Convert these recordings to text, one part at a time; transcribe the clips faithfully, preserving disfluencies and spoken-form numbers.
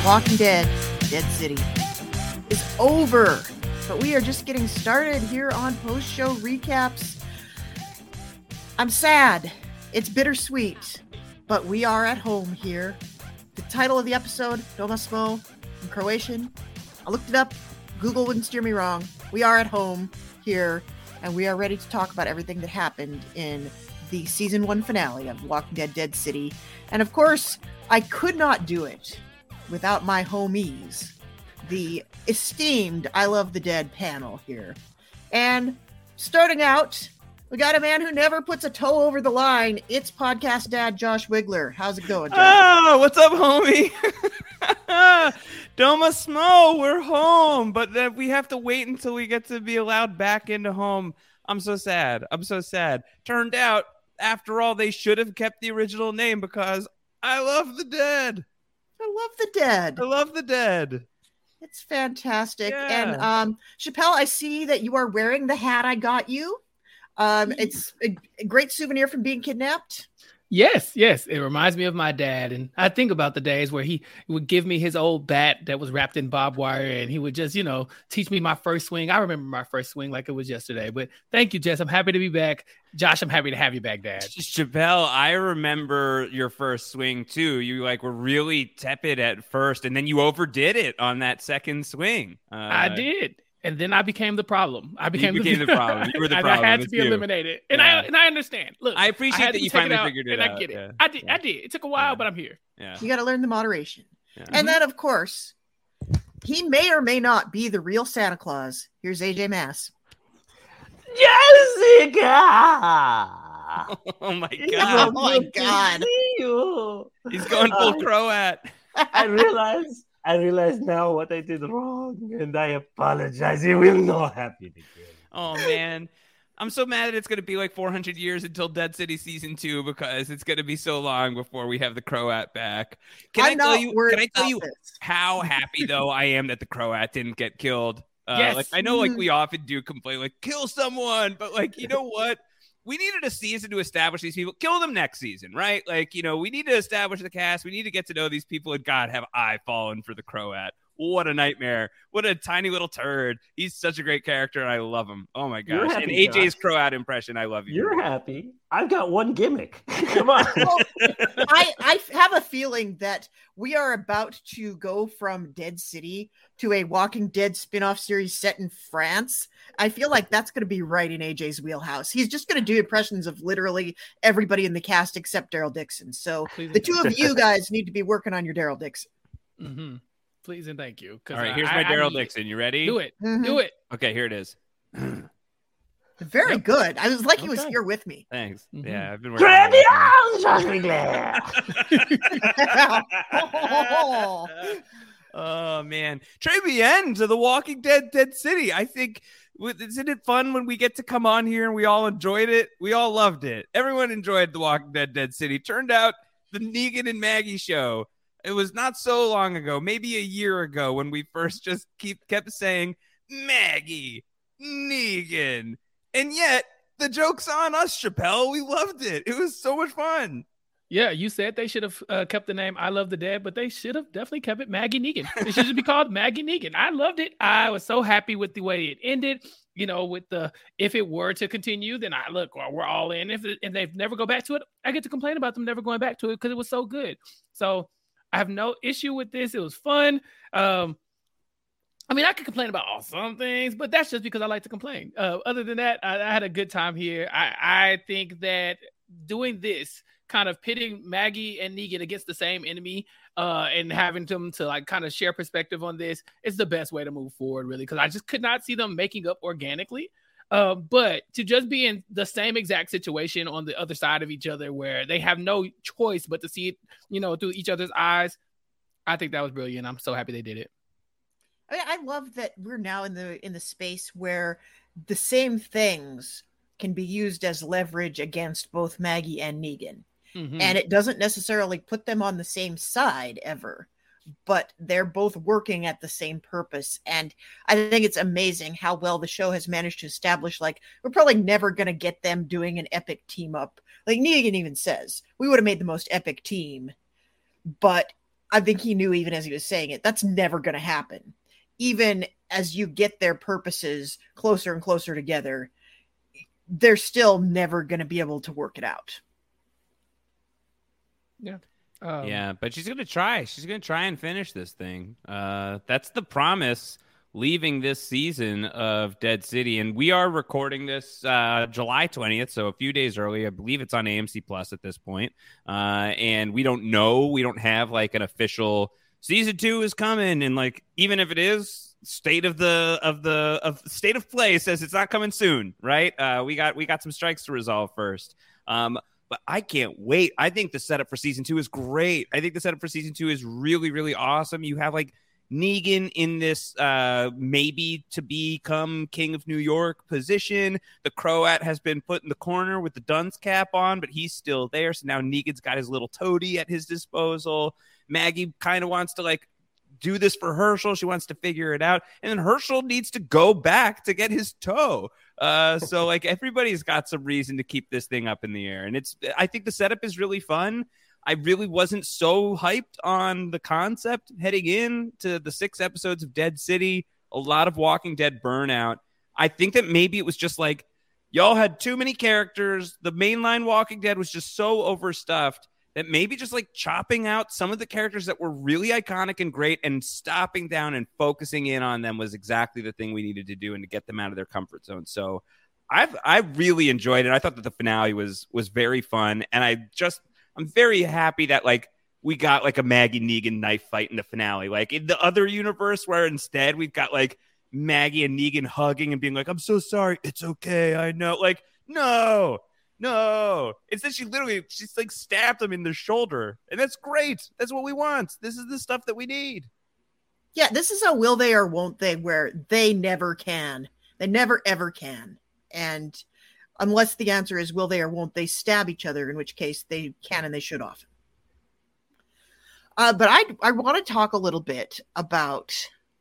Walking Dead, Dead City is over, but we are just getting started here on post-show recaps. I'm sad. It's bittersweet, but we are at home here. The title of the episode, Doma Smo, in Croatian. I looked it up. Google wouldn't steer me wrong. We are at home here, and we are ready to talk about everything that happened in the season one finale of Walking Dead, Dead City. And of course, I could not do it without my homies, the esteemed I Love the Dead panel here. And starting out, we got a man who never puts a toe over the line. It's podcast dad Josh Wigler. How's it going, Josh? Oh, what's up, homie? Doma Smo, we're home, but then we have to wait until we get to be allowed back into home. I'm so sad. I'm so sad. Turned out, after all, they should have kept the original name because I love the dead. I love the dead. I love the dead. It's fantastic. Yeah. And um, Chappelle, I see that you are wearing the hat I got you. Um, it's a, a great souvenir from being kidnapped. Yes, yes. It reminds me of my dad. And I think about the days where he would give me his old bat that was wrapped in barbed wire, and he would just, you know, teach me my first swing. I remember my first swing like it was yesterday. But thank you, Jess. I'm happy to be back. Josh, I'm happy to have you back, Dad. Chappelle, I remember your first swing too. You like were really tepid at first, and then you overdid it on that second swing. Uh, I did. And then I became the problem. I became, you became the, the problem. You were the and problem. I had to it's be you. eliminated. And yeah. I and I understand. Look, I appreciate I that you take finally it out, figured it and out. I get it. Yeah. I did. Yeah. I did. It took a while, yeah. but I'm here. Yeah. You got to learn the moderation. Yeah. And then, of course, he may or may not be the real Santa Claus. Here's A J Mass. Jessica! Oh my Oh god! my god! You. He's going full Croat. I realize, I realize now what I did wrong, and I apologize. It will not happen again. Oh man, I'm so mad that it's going to be like four hundred years until Dead City season two because it's going to be so long before we have the Croat back. Can I'm I tell not you? worried Can I tell about you this. how happy though I am that the Croat didn't get killed? Uh, Yes. Like I know, like we often do complain, like kill someone, but like you know what? We needed a season to establish these people. Kill them next season, right? Like, you know, we need to establish the cast. We need to get to know these people. And God, have I fallen for the Croat. What a nightmare. What a tiny little turd. He's such a great character, and I love him. Oh, my You're gosh. happy, And A J's Josh. Croat impression, I love you. You're happy. I've got one gimmick. Come on. Well, I, I have a feeling that we are about to go from Dead City to a Walking Dead spin-off series set in France. I feel like that's going to be right in A J's wheelhouse. He's just going to do impressions of literally everybody in the cast except Daryl Dixon. So Please the two of you guys need to be working on your Daryl Dixon. Mm-hmm. Please and thank you. All right, here's I, my I Daryl need it. Dixon. You ready? Do it. Mhm. Do it. Okay, here it is. Very Yep. good. I was like he was Okay. here with me. Thanks. Mhm. Yeah, I've been working on Trevion, it. Josh Wigler. Oh man, Trevian to the Walking Dead, Dead City. I think isn't it fun when we get to come on here and we all enjoyed it? We all loved it. Everyone enjoyed the Walking Dead, Dead City. Turned out the Negan and Maggie show. It was not so long ago, maybe a year ago, when we first just keep kept saying Maggie, Negan, and yet the joke's on us, Chappelle. We loved it. It was so much fun. Yeah, you said they should have uh, kept the name I Love the Dead, but they should have definitely kept it Maggie Negan. It should just be called Maggie Negan. I loved it. I was so happy with the way it ended. You know, with the if it were to continue, then I look, we're all in. If if they never go back to it, I get to complain about them never going back to it because it was so good. So I have no issue with this. It was fun. Um, I mean, I could complain about all some things, but that's just because I like to complain. Uh, other than that, I, I had a good time here. I, I think that doing this, kind of pitting Maggie and Negan against the same enemy uh, and having them to like kind of share perspective on this is the best way to move forward, really, because I just could not see them making up organically. Uh, but to just be in the same exact situation on the other side of each other where they have no choice but to see it, you know, through each other's eyes, I think that was brilliant. I'm so happy they did it. I mean, I love that we're now in the in the space where the same things can be used as leverage against both Maggie and Negan. Mm-hmm. And it doesn't necessarily put them on the same side ever, but they're both working at the same purpose. And I think it's amazing how well the show has managed to establish, like, we're probably never going to get them doing an epic team up. Like Negan even says, we would have made the most epic team, but I think he knew even as he was saying it, that's never going to happen. Even as you get their purposes closer and closer together, they're still never going to be able to work it out. Yeah. Um, yeah, but she's going to try. She's going to try and finish this thing. Uh, that's the promise leaving this season of Dead City. And we are recording this uh, July twentieth, so a few days early. I believe it's on A M C Plus at this point. Uh, and we don't know. We don't have like an official season two is coming. And like, even if it is, state of the of the of state of play says it's not coming soon, right? Uh, we got we got some strikes to resolve first. Um, But I can't wait. I think the setup for season two is great. I think the setup for season two is really, really awesome. You have like Negan in this uh, maybe to become King of New York position. The Croat has been put in the corner with the dunce cap on, but he's still there. So now Negan's got his little toady at his disposal. Maggie kind of wants to like do this for Herschel. She wants to figure it out. And then Herschel needs to go back to get his toe. Uh, so like everybody's got some reason to keep this thing up in the air. And it's, I think the setup is really fun. I really wasn't so hyped on the concept heading in to the six episodes of Dead City, a lot of Walking Dead burnout. I think that maybe it was just like, y'all had too many characters. The mainline Walking Dead was just so overstuffed that maybe just like chopping out some of the characters that were really iconic and great and stopping down and focusing in on them was exactly the thing we needed to do and to get them out of their comfort zone. So I've, I really enjoyed it. I thought that the finale was, was very fun. And I just, I'm very happy that like we got like a Maggie Negan knife fight in the finale. Like in the other universe where instead we've got like Maggie and Negan hugging and being like, I'm so sorry. It's okay. I know. Like, no. No, it's that she literally, she's like stabbed him in the shoulder. And that's great. That's what we want. This is the stuff that we need. Yeah, this is a will they or won't they where they never can. They never, ever can. And unless the answer is will they or won't they stab each other, in which case they can and they should often. Uh, but I I want to talk a little bit about,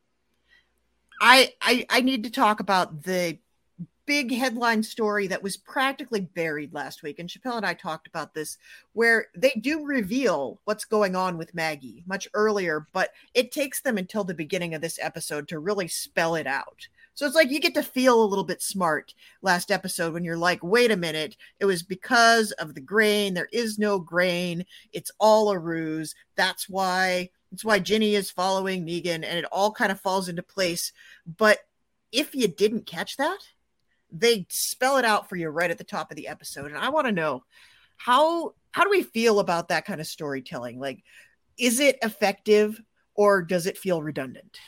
I, I I need to talk about the big headline story that was practically buried last week. And Chappelle and I talked about this, where they do reveal what's going on with Maggie much earlier, but it takes them until the beginning of this episode to really spell it out. So it's like you get to feel a little bit smart last episode when you're like, wait a minute, it was because of the grain. There is no grain. It's all a ruse. That's why, that's why Ginny is following Negan, and it all kind of falls into place. But if you didn't catch that, they spell it out for you right at the top of the episode. And I want to know how, how do we feel about that kind of storytelling? Like, is it effective or does it feel redundant?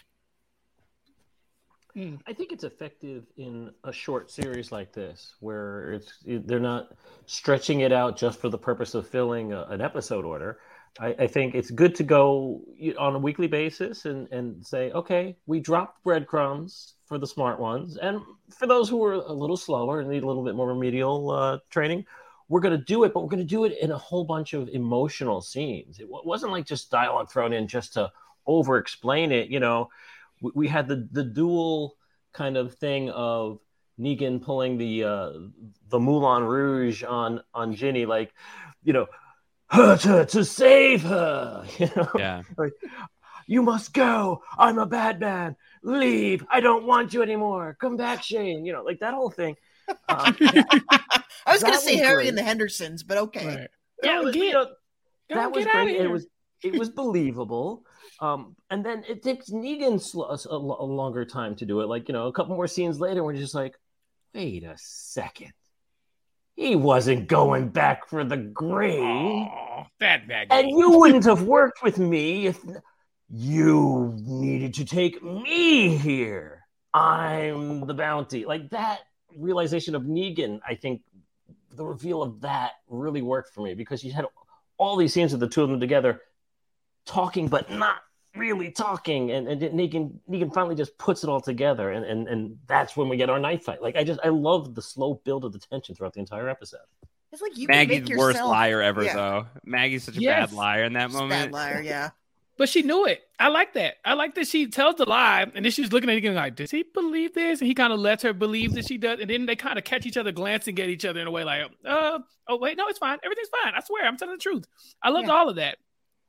I think it's effective in a short series like this, where it's they're not stretching it out just for the purpose of filling a, an episode order. I, I think it's good to go on a weekly basis and, and say, okay, we dropped breadcrumbs for the smart ones. And for those who are a little slower and need a little bit more remedial uh, training, we're going to do it, but we're going to do it in a whole bunch of emotional scenes. It w- wasn't like just dialogue thrown in just to over-explain it. You know, we, we had the, the dual kind of thing of Negan pulling the uh, the Moulin Rouge on, on Ginny, like, you know, hurt her to save her. You know? Yeah. Like, you must go. I'm a bad man. Leave. I don't want you anymore. Come back, Shane. You know, like that whole thing. Um, I was going to say Harry great. and the Hendersons, but okay. Right. That was, get, you know, that was get great. It was it was believable. Um, and then it takes Negan sl- a, a longer time to do it. Like, you know, a couple more scenes later, we're just like, wait a second. He wasn't going back for the grain. Oh, that bad. And you wouldn't have worked with me if you needed to take me here. I'm the bounty. Like that realization of Negan, I think the reveal of that really worked for me, because you had all these scenes of the two of them together talking, but not really talking. And, and Negan, Negan finally just puts it all together. And, and, and that's when we get our knife fight. Like, I just, I love the slow build of the tension throughout the entire episode. It's like you can Maggie's make the worst yourself... liar ever, yeah. though. Maggie's such a Yes. bad liar in that Just moment. bad liar, yeah. But she knew it. I like that. I like that she tells the lie, and then she's looking at him like, does he believe this? And he kind of lets her believe that she does. And then they kind of catch each other glancing at each other in a way like, uh, oh, wait, no, it's fine. Everything's fine. I swear, I'm telling the truth. I loved Yeah. all of that.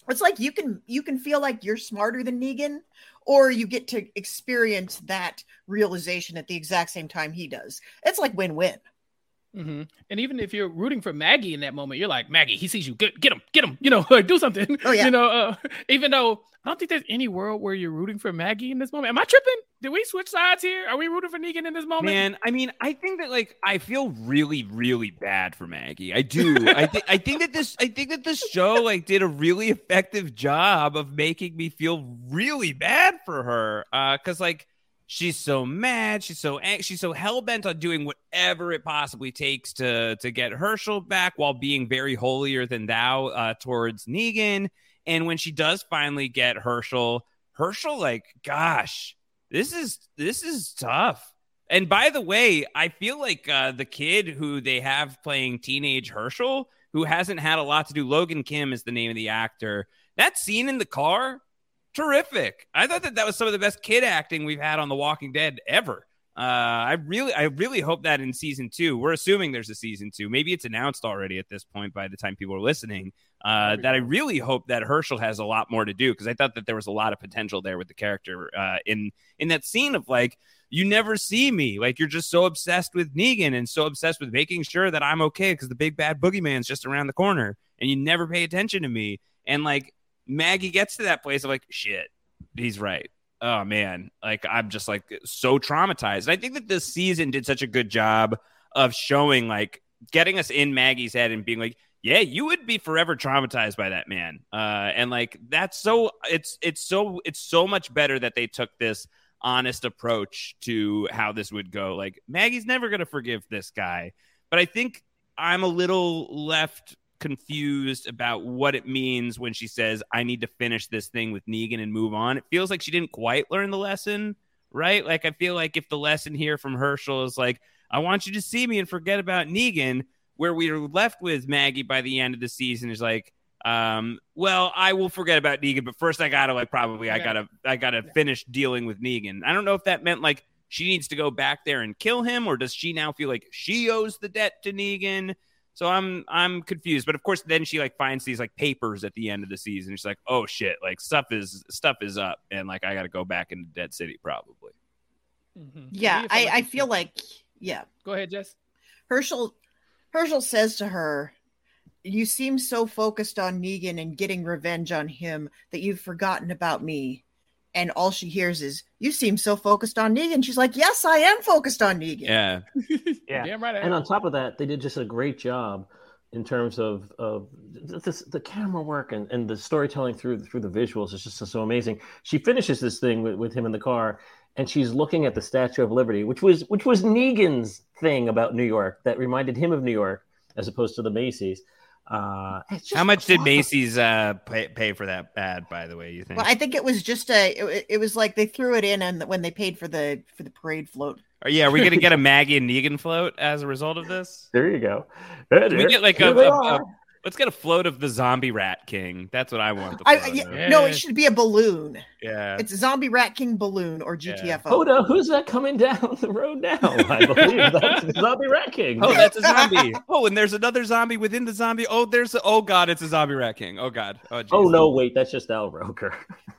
It's like you can you can feel like you're smarter than Negan, or you get to experience that realization at the exact same time he does. It's like win-win. Mm-hmm. And even if you're rooting for Maggie in that moment, you're like, Maggie, he sees you. Get, get him, get him. You know, like, do something. Oh, yeah. You know, uh, even though I don't think there's any world where you're rooting for Maggie in this moment. Am I tripping? Did we switch sides here? Are we rooting for Negan in this moment? Man, I mean, I think that like I feel really, really bad for Maggie. I do. I think I think that this I think that this show like did a really effective job of making me feel really bad for her. Uh, because like she's so mad, she's so ang- she's so hell bent on doing whatever it possibly takes to to get Herschel back, while being very holier than thou uh, towards Negan. And when she does finally get Herschel, Herschel, like, gosh, this is this is tough. And by the way, I feel like uh, the kid who they have playing teenage Herschel, who hasn't had a lot to do, Logan Kim is the name of the actor. That scene in the car, terrific. I thought that that was some of the best kid acting we've had on The Walking Dead ever. Uh, I really, I really hope that in season two, we're assuming there's a season two. Maybe it's announced already at this point by the time people are listening. Uh, that I really hope that Herschel has a lot more to do, because I thought that there was a lot of potential there with the character uh, in in that scene of like, you never see me, like you're just so obsessed with Negan and so obsessed with making sure that I'm okay because the big bad boogeyman's just around the corner, and you never pay attention to me. And like Maggie gets to that place of like, shit, he's right. Oh man, like I'm just like so traumatized. And I think that this season did such a good job of showing, like, getting us in Maggie's head and being like, yeah, you would be forever traumatized by that man. Uh, and like, that's so it's, it's so, it's so much better that they took this honest approach to how this would go. Like, Maggie's never going to forgive this guy, but I think I'm a little left confused about what it means when she says, I need to finish this thing with Negan and move on. It feels like she didn't quite learn the lesson, right? Like, I feel like if the lesson here from Herschel is like, I want you to see me and forget about Negan, where we are left with Maggie by the end of the season is like, um, well, I will forget about Negan, but first I gotta like probably I gotta I gotta finish dealing with Negan. I don't know if that meant like she needs to go back there and kill him, or does she now feel like she owes the debt to Negan? So I'm I'm confused. But of course, then she like finds these like papers at the end of the season. She's like, oh shit, like stuff is stuff is up, and like I gotta go back into Dead City probably. Mm-hmm. Yeah, I, I feel like yeah. Go ahead, Jess. Herschel Herschel says to her, you seem so focused on Negan and getting revenge on him that you've forgotten about me. And all she hears is, you seem so focused on Negan. She's like, yes, I am focused on Negan. Yeah. yeah. Damn right. And on top of that, they did just a great job in terms of, of this, the camera work and, and the storytelling through through the visuals is just so amazing. She finishes this thing with, with him in the car, and she's looking at the Statue of Liberty, which was which was Negan's thing about New York that reminded him of New York as opposed to the Macy's. Uh, How much did Macy's uh, pay, pay for that ad, by the way, you think? Well, I think it was just a, it, it was like they threw it in and when they paid for the for the parade float. Oh, yeah, are we going to get a Maggie and Negan float as a result of this? There you go. Can we get like a, a, a, let's get a float of the Zombie Rat King. That's what I want. The I, yeah, no, it should be a balloon. Yeah. It's a Zombie Rat King balloon or G T F O. Oh, no, who's that coming down the road now? I believe that's Zombie Rat King. Oh, that's a zombie. Oh, and there's another zombie within the zombie. Oh, there's a, oh God, it's a Zombie Rat King. Oh God. Oh, geez. Oh no, wait, that's just Al Roker.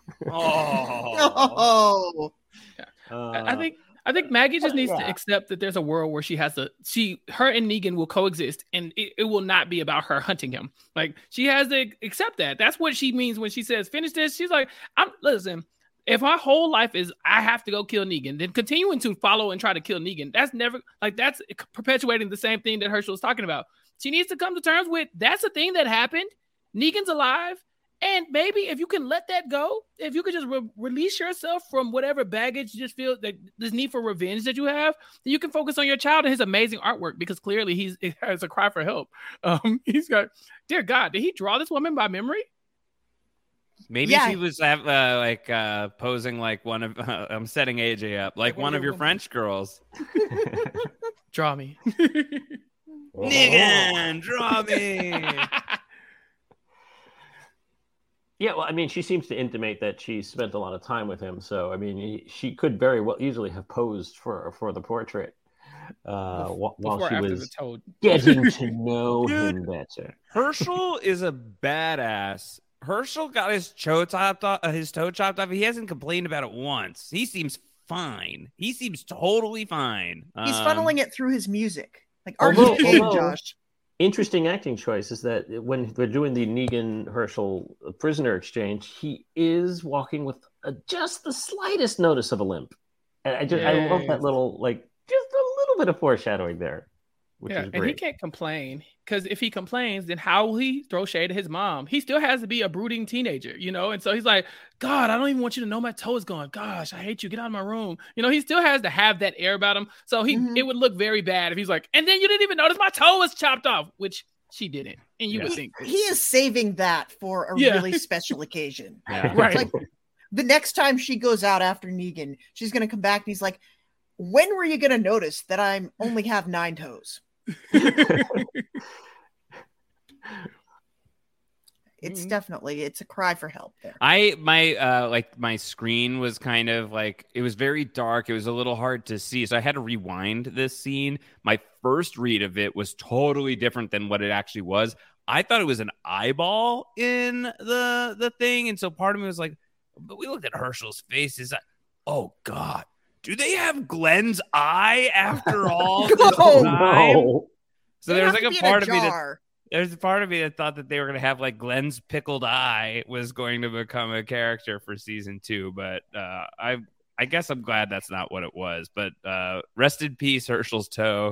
oh. Oh. Uh, I think I think Maggie just needs yeah. to accept that there's a world where she has to, she, her and Negan will coexist, and it, it will not be about her hunting him. Like, she has to accept that. That's what she means when she says, finish this. She's like, I'm, listen, if my whole life is, I have to go kill Negan, then continuing to follow and try to kill Negan, that's never, like, that's perpetuating the same thing that Herschel was talking about. She needs to come to terms with, that's a thing that happened. Negan's alive. And maybe if you can let that go, if you could just re- release yourself from whatever baggage you just feel that this need for revenge that you have, then you can focus on your child and his amazing artwork, because clearly he's it has a cry for help. Um, he's got, dear God, did he draw this woman by memory? Maybe yeah. she was uh, like uh, posing like one of, uh, I'm setting A J up, like, like one of your woman. French girls. Draw me. Negan, draw me. Yeah, well, I mean, she seems to intimate that she spent a lot of time with him. So, I mean, he, she could very well easily have posed for for the portrait uh, Before, while she was getting to know him better. Herschel is a badass Herschel got his toe chopped off. Uh, his toe chopped off. He hasn't complained about it once. He seems fine. He seems totally fine. He's um, funneling it through his music, like Although- R P K, although- Josh. Interesting acting choice is that when they're doing the Negan Herschel prisoner exchange, he is walking with a, just the slightest notice of a limp. And I just I love Yes. that little, like, just a little bit of foreshadowing there, which Yeah, is and he great. can't complain because if he complains, then how will he throw shade at his mom? He still has to be a brooding teenager, you know? And so he's like, God, I don't even want you to know my toe is gone. Gosh, I hate you. Get out of my room. You know, he still has to have that air about him. So he Mhm. it would look very bad if he's like, and then you didn't even notice my toe was chopped off, which she didn't. And you Yeah. would He, think. he is saving that for a Yeah. really special occasion. Yeah. Right. Like the next time she goes out after Negan, she's going to come back and he's like, when were you going to notice that I'm only have nine toes? It's Mhm. definitely, it's a cry for help there. I my uh like my screen was kind of like it was very dark. It was a little hard to see, so I had to rewind this scene. My first read of it was totally different than what it actually was. I thought it was an eyeball in the the thing, and so part of me was like, but we looked at Herschel's face. Is like, oh God, do they have Glenn's eye after all this Oh, time? no. So They there was have like to a be in part of me that jar. there's a part of me that thought that they were going to have like Glenn's pickled eye was going to become a character for season two, but uh, I I guess I'm glad that's not what it was. But uh, rest in peace, Herschel's toe.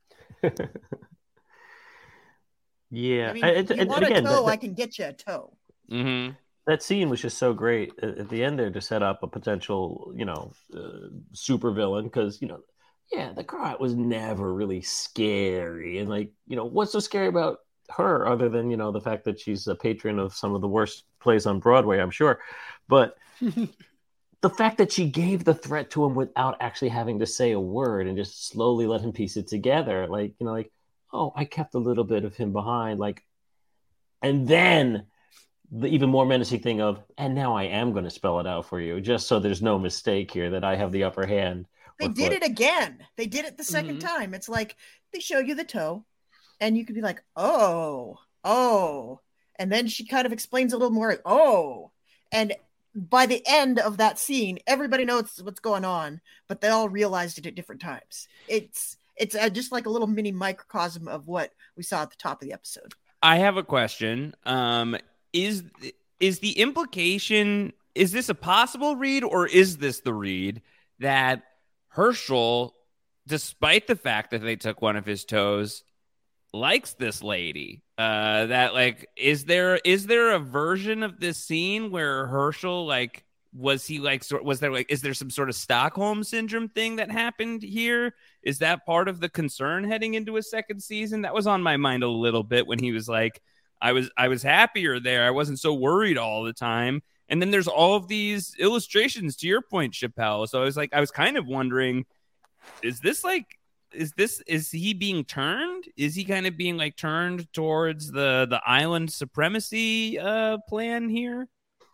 Yeah. I mean, I- if and- you and want again, a that- toe, that- I can get you a toe. Mm-hmm. that scene was just so great at, at the end there to set up a potential, you know, uh, super villain because, you know, yeah, the Croat was never really scary. And, like, you know, what's so scary about her other than, you know, the fact that she's a patron of some of the worst plays on Broadway, I'm sure. But the fact that she gave the threat to him without actually having to say a word and just slowly let him piece it together, like, you know, like, oh, I kept a little bit of him behind, like, and then the even more menacing thing of, and now I am going to spell it out for you, just so there's no mistake here that I have the upper hand. They or did foot. it again. They did it the 2nd Mhm. time. It's like they show you the toe, and you could be like, oh, oh. And then she kind of explains a little more, oh. And by the end of that scene, everybody knows what's going on, but they all realized it at different times. It's it's uh, just like a little mini microcosm of what we saw at the top of the episode. I have a question. Um, is is the implication, is this a possible read or is this the read that Herschel, despite the fact that they took one of his toes, likes this lady? Uh, that like, is there is there a version of this scene where Herschel like was he like sort was there like is there some sort of Stockholm syndrome thing that happened here? Is that part of the concern heading into a second season? That was on my mind a little bit when he was like, I was I was happier there. I wasn't so worried all the time. And then there's all of these illustrations to your point, Chappelle. So I was like, I was kind of wondering, is this like is this is he being turned? Is he kind of being like turned towards the the island supremacy uh plan here?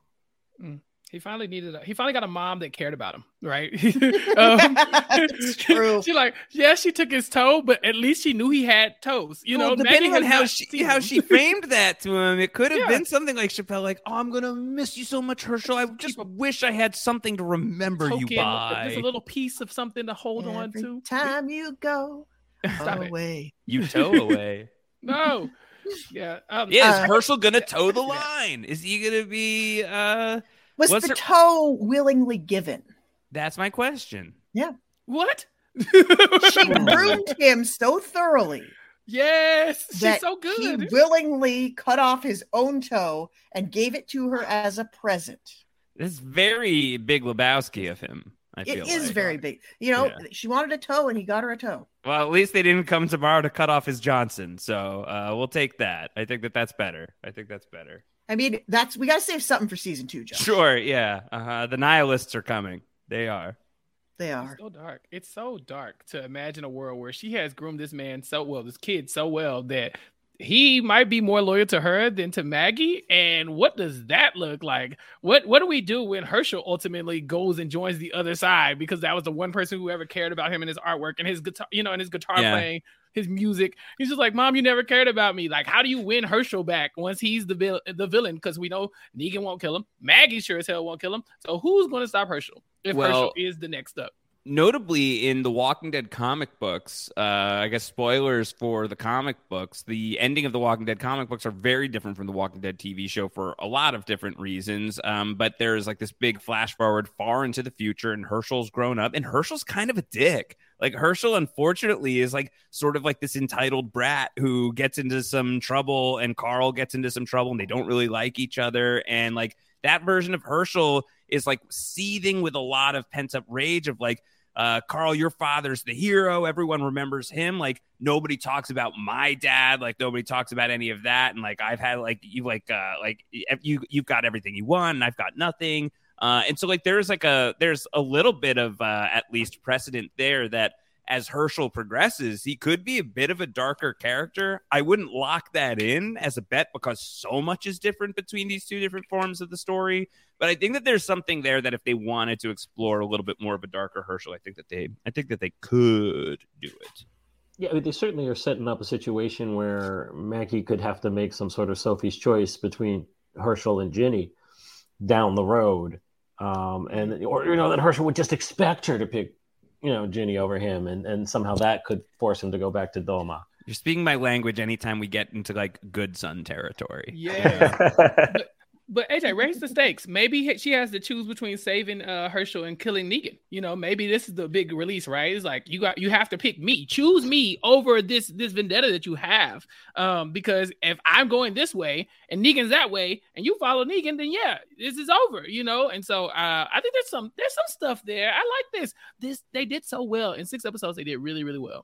He finally needed a, he finally got a mom that cared about him, right? um, It's true. She like, yeah, she took his toe, but at least she knew he had toes. You know, Well, depending Maggie on has how not she seen how him. she framed that to him, it could have Yeah. been something like Chappelle, like, "Oh, I'm gonna miss you so much, Herschel. I just wish I had something to remember you Token, by." just a little piece of something to hold on Every to. time you go Stop it. away. You toe away. No. Yeah. Um, Yeah, Uh, is Herschel gonna toe the line? Is he gonna be? uh Was What's the her- toe willingly given? That's my question. What? She groomed him so thoroughly Yes, she's that so he good. willingly cut off his own toe and gave it to her as a present. It's very Big Lebowski of him. I It feel is like. very big. You know, Yeah. she wanted a toe and he got her a toe. Well, at least they didn't come tomorrow to cut off his Johnson, so uh, we'll take that. I think that that's better. I think that's better. I mean, that's we got to save something for season two, Josh. Sure, yeah. Uh-huh. The nihilists are coming. They are. They It's are. so dark. It's so dark to imagine a world where she has groomed this man so well, this kid so well that he might be more loyal to her than to Maggie. And what does that look like? What What do we do when Herschel ultimately goes and joins the other side because that was the one person who ever cared about him and his artwork and his guitar, you know, and his guitar Yeah. playing? his music. He's just like, Mom, you never cared about me. Like, how do you win Herschel back once he's the vil- the villain? Because we know Negan won't kill him. Maggie sure as hell won't kill him. So who's going to stop Herschel if Well, Herschel is the next up? Notably, in the Walking Dead comic books, uh, I guess spoilers for the comic books, the ending of the Walking Dead comic books are very different from the Walking Dead T V show for a lot of different reasons. Um, but there's like this big flash forward far into the future, and Herschel's grown up, and Herschel's kind of a dick. Like, Herschel, unfortunately, is like sort of like this entitled brat who gets into some trouble, and Carl gets into some trouble, and they don't really like each other. And like that version of Herschel is like seething with a lot of pent up rage of like, uh, Carl, your father's the hero. Everyone remembers him. Like, nobody talks about my dad. Like, nobody talks about any of that. And like, I've had like, you like, uh, like you, you've got everything you want, and I've got nothing. Uh, and so like, there's like a, there's a little bit of, uh, at least precedent there that as Herschel progresses, he could be a bit of a darker character. I wouldn't lock that in as a bet because so much is different between these two different forms of the story. But I think that there's something there that if they wanted to explore a little bit more of a darker Herschel, I think that they, I think that they could do it. Yeah, I mean, they certainly are setting up a situation where Maggie could have to make some sort of Sophie's choice between Herschel and Ginny down the road. Um, and, or, you know, that Herschel would just expect her to pick, you know, Ginny over him, and, and somehow that could force him to go back to Doma. You're speaking my language anytime we get into like good son territory. Yeah. but, but A J, raise the stakes. Maybe she has to choose between saving uh, Herschel and killing Negan. You know, maybe this is the big release, right? It's like, you got, you have to pick me. Choose me over this this vendetta that you have. Um, because if I'm going this way and Negan's that way, and you follow Negan, then yeah, this is over. You know, and so uh, I think there's some there's some stuff there. I like this. This they did so well in six episodes. They did really really well.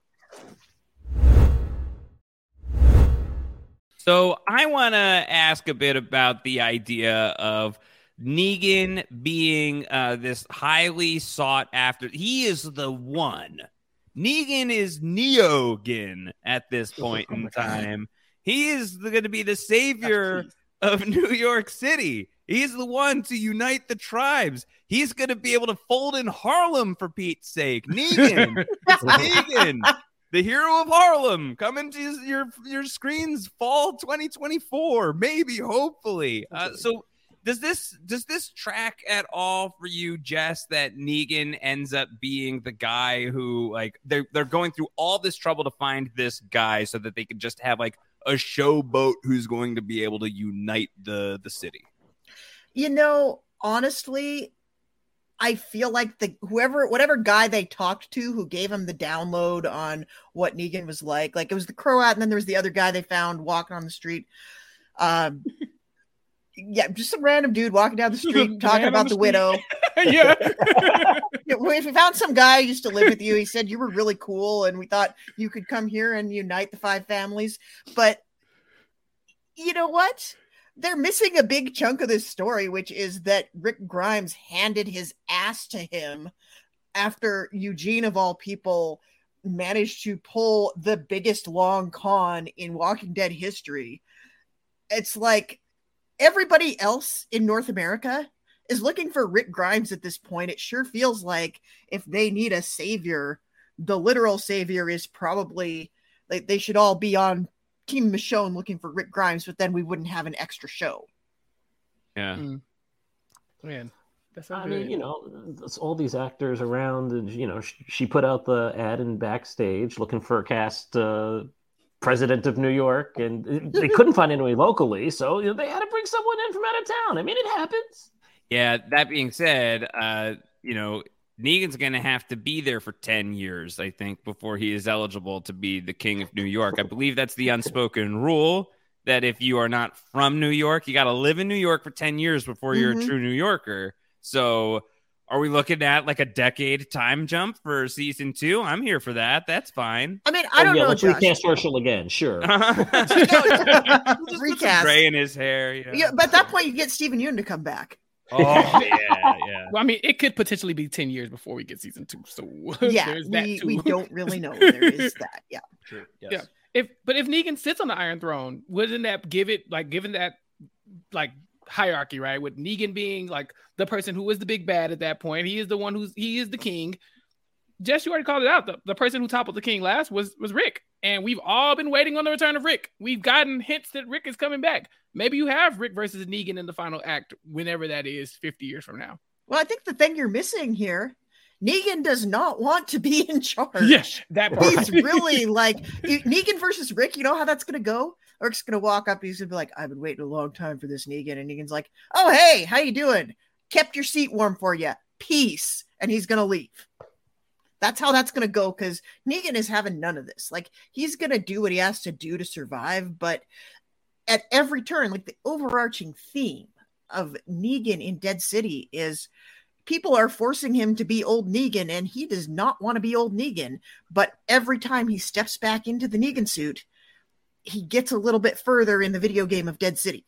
So I want to ask a bit about the idea of Negan being uh, this highly sought after. He is the one. Negan is Neogan at this point in time. He is going to be the savior of New York City. He's the one to unite the tribes. He's going to be able to fold in Harlem, for Pete's sake. Negan. It's Negan. The hero of Harlem, coming to your your screens fall twenty twenty-four, maybe, hopefully. Uh, so does this does this track at all for you, Jess, that Negan ends up being the guy who, like, they're they're going through all this trouble to find this guy so that they can just have like a showboat who's going to be able to unite the the city? You know, honestly, I feel like the whoever, whatever guy they talked to who gave him the download on what Negan was like, like it was the Croat, and then there was the other guy they found walking on the street. Um, yeah, just some random dude walking down the street talking about the, the widow. Yeah. If we found some guy who used to live with you, he said you were really cool, and we thought you could come here and unite the five families. But you know what? They're missing a big chunk of this story, which is that Rick Grimes handed his ass to him after Eugene, of all people, managed to pull the biggest long con in Walking Dead history. It's like everybody else in North America is looking for Rick Grimes at this point. It sure feels like if they need a savior, the literal savior is probably, like, they should all be on Team Michonne looking for Rick Grimes, but then we wouldn't have an extra show. Yeah. Mm. Man, that's I good. mean, you know, it's all these actors around, and you know, she, she put out the ad in Backstage looking for a cast uh, president of New York, and they couldn't find anybody locally, so you know, they had to bring someone in from out of town. I mean, it happens. Yeah. That being said, uh, you know, Negan's going to have to be there for ten years, I think, before he is eligible to be the king of New York. I believe that's the unspoken rule, that if you are not from New York, you got to live in New York for ten years before you're mm-hmm. a true New Yorker. So are we looking at like a decade time jump for season two? I'm here for that. That's fine. I mean, I don't oh, yeah, know. Let's Josh. recast Herschel again. Sure. Just recast. Gray in his hair. Yeah. Yeah, but at that point, you get Steven Yeun to come back. Oh yeah, yeah. Well, I mean, it could potentially be ten years before we get season two. So yeah, there's that we, too. we don't really know. There is that. Yeah. True. Yes. Yeah. If but if Negan sits on the Iron Throne, wouldn't that give it like given that like hierarchy, right? With Negan being like the person who is the big bad at that point, he is the one who's he is the king. Jess, you already called it out. The, the person who toppled the king last was was Rick. And we've all been waiting on the return of Rick. We've gotten hints that Rick is coming back. Maybe you have Rick versus Negan in the final act, whenever that is, fifty years from now. Well, I think the thing you're missing here, Negan does not want to be in charge. Yes, that part. He's really like, Negan versus Rick, you know how that's going to go? Rick's going to walk up, he's going to be like, I've been waiting a long time for this, Negan. And Negan's like, oh, hey, how you doing? Kept your seat warm for you. Peace. And he's going to leave. That's how that's going to go, because Negan is having none of this. Like, he's going to do what he has to do to survive, but at every turn, like the overarching theme of Negan in Dead City is people are forcing him to be old Negan, and he does not want to be old Negan. But every time he steps back into the Negan suit, he gets a little bit further in the video game of Dead City.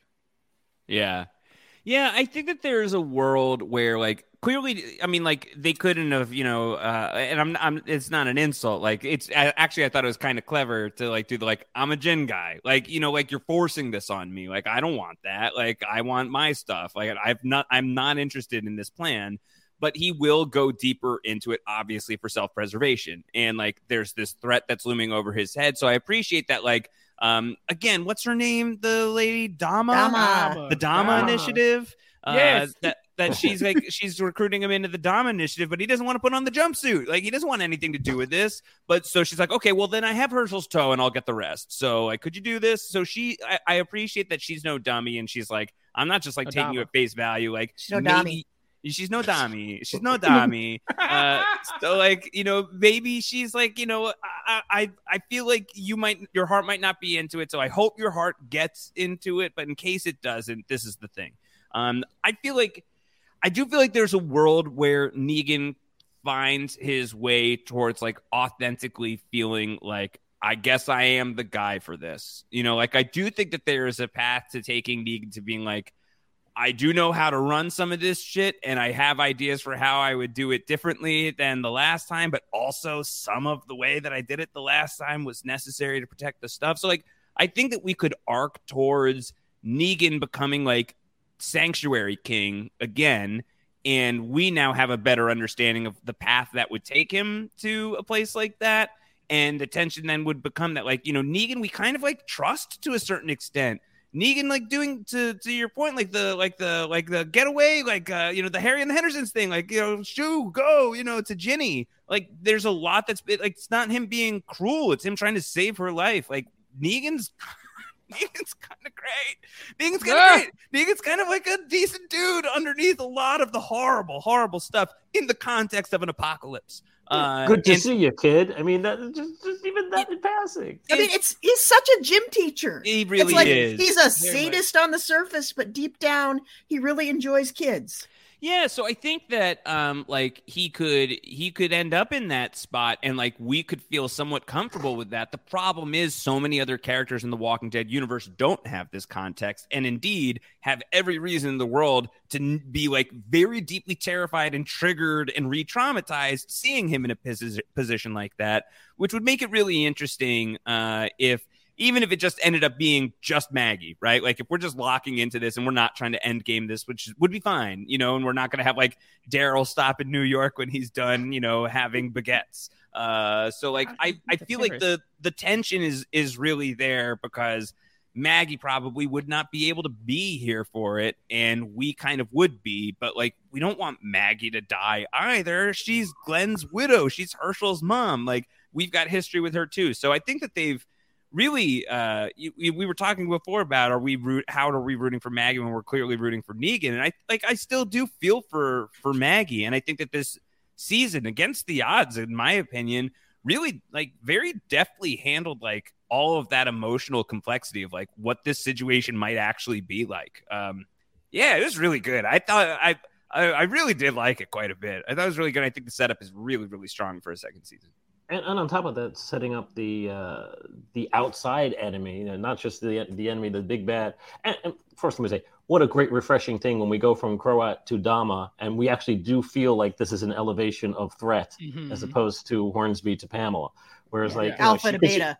Yeah. Yeah, I think that there's a world where, like, clearly, I mean, like, they couldn't have, you know, uh, and I'm, I'm, it's not an insult. Like, it's I, actually, I thought it was kind of clever to, like, do the, like, I'm a Jinn guy. Like, you know, like, you're forcing this on me. Like, I don't want that. Like, I want my stuff. Like, I've not, I'm not interested in this plan. But he will go deeper into it, obviously, for self-preservation. And, like, there's this threat that's looming over his head. So I appreciate that, like, um, again, what's her name? The lady Dama? Dama. The Dama, Dama. Initiative? Yes. Uh, that, that she's, like, she's recruiting him into the Dama Initiative, but he doesn't want to put on the jumpsuit. Like, he doesn't want anything to do with this. But so she's like, okay, well, then I have Herschel's toe and I'll get the rest. So, like, could you do this? So she, I, I appreciate that she's no dummy. And she's like, I'm not just, like, No taking Dama. you at face value. Like, She's no maybe- dummy. She's no dummy. She's no dummy. Uh, so, like, you know, maybe she's like, you know, I, I, I feel like you might, your heart might not be into it. So I hope your heart gets into it. But in case it doesn't, this is the thing. Um, I feel like, I do feel like there's a world where Negan finds his way towards, like, authentically feeling like, I guess I am the guy for this. You know, like, I do think that there is a path to taking Negan to being like, I do know how to run some of this shit, and I have ideas for how I would do it differently than the last time, but also some of the way that I did it the last time was necessary to protect the stuff. So, like, I think that we could arc towards Negan becoming, like, Sanctuary King again, and we now have a better understanding of the path that would take him to a place like that, and the tension then would become that, like, you know, Negan, we kind of, like, trust to a certain extent. Negan, like, doing to to your point, like the like the like the getaway, like uh, you know, the Harry and the Hendersons thing, like, you know, shoo, go, you know, to Ginny. Like, there's a lot that's like, it's not him being cruel, it's him trying to save her life. Like, Negan's Negan's kind of great. Negan's kind of Ah. great. Negan's kind of like a decent dude underneath a lot of the horrible, horrible stuff in the context of an apocalypse. Uh, Good to and- see you, kid. I mean, that just, just even that in passing. I mean, it's he's such a gym teacher. He really it's like is. he's a Very sadist on the surface, but deep down, he really enjoys kids. Yeah, so I think that um like he could he could end up in that spot, and like we could feel somewhat comfortable with that. The problem is so many other characters in the Walking Dead universe don't have this context, and indeed have every reason in the world to n- be like very deeply terrified and triggered and re-traumatized seeing him in a posi- position like that, which would make it really interesting uh if even if it just ended up being just Maggie, right? Like, if we're just locking into this and we're not trying to end game this, which would be fine, you know, and we're not going to have, like, Daryl stop in New York when he's done, you know, having baguettes. Uh, so, like, I, I feel like the the tension is is really there because Maggie probably would not be able to be here for it, and we kind of would be, but, like, we don't want Maggie to die either. She's Glenn's widow. She's Herschel's mom. Like, we've got history with her, too. So I think that they've really, uh, you, we were talking before about are we root, how are we rooting for Maggie when we're clearly rooting for Negan? And I like I still do feel for for Maggie, and I think that this season, against the odds, in my opinion, really like very deftly handled like all of that emotional complexity of like what this situation might actually be like. Um, yeah, it was really good. I thought I, I I really did like it quite a bit. I thought it was really good. I think the setup is really really strong for a second season. And, and on top of that, setting up the uh, the outside enemy, you know, not just the the enemy, the big bad. And, and first, let me say, what a great, refreshing thing when we go from Croat to Dama, and we actually do feel like this is an elevation of threat Mhm. as opposed to Hornsby to Pamela. Whereas, Yeah. like, Yeah. you know, Alpha she- to 'cause she- beta.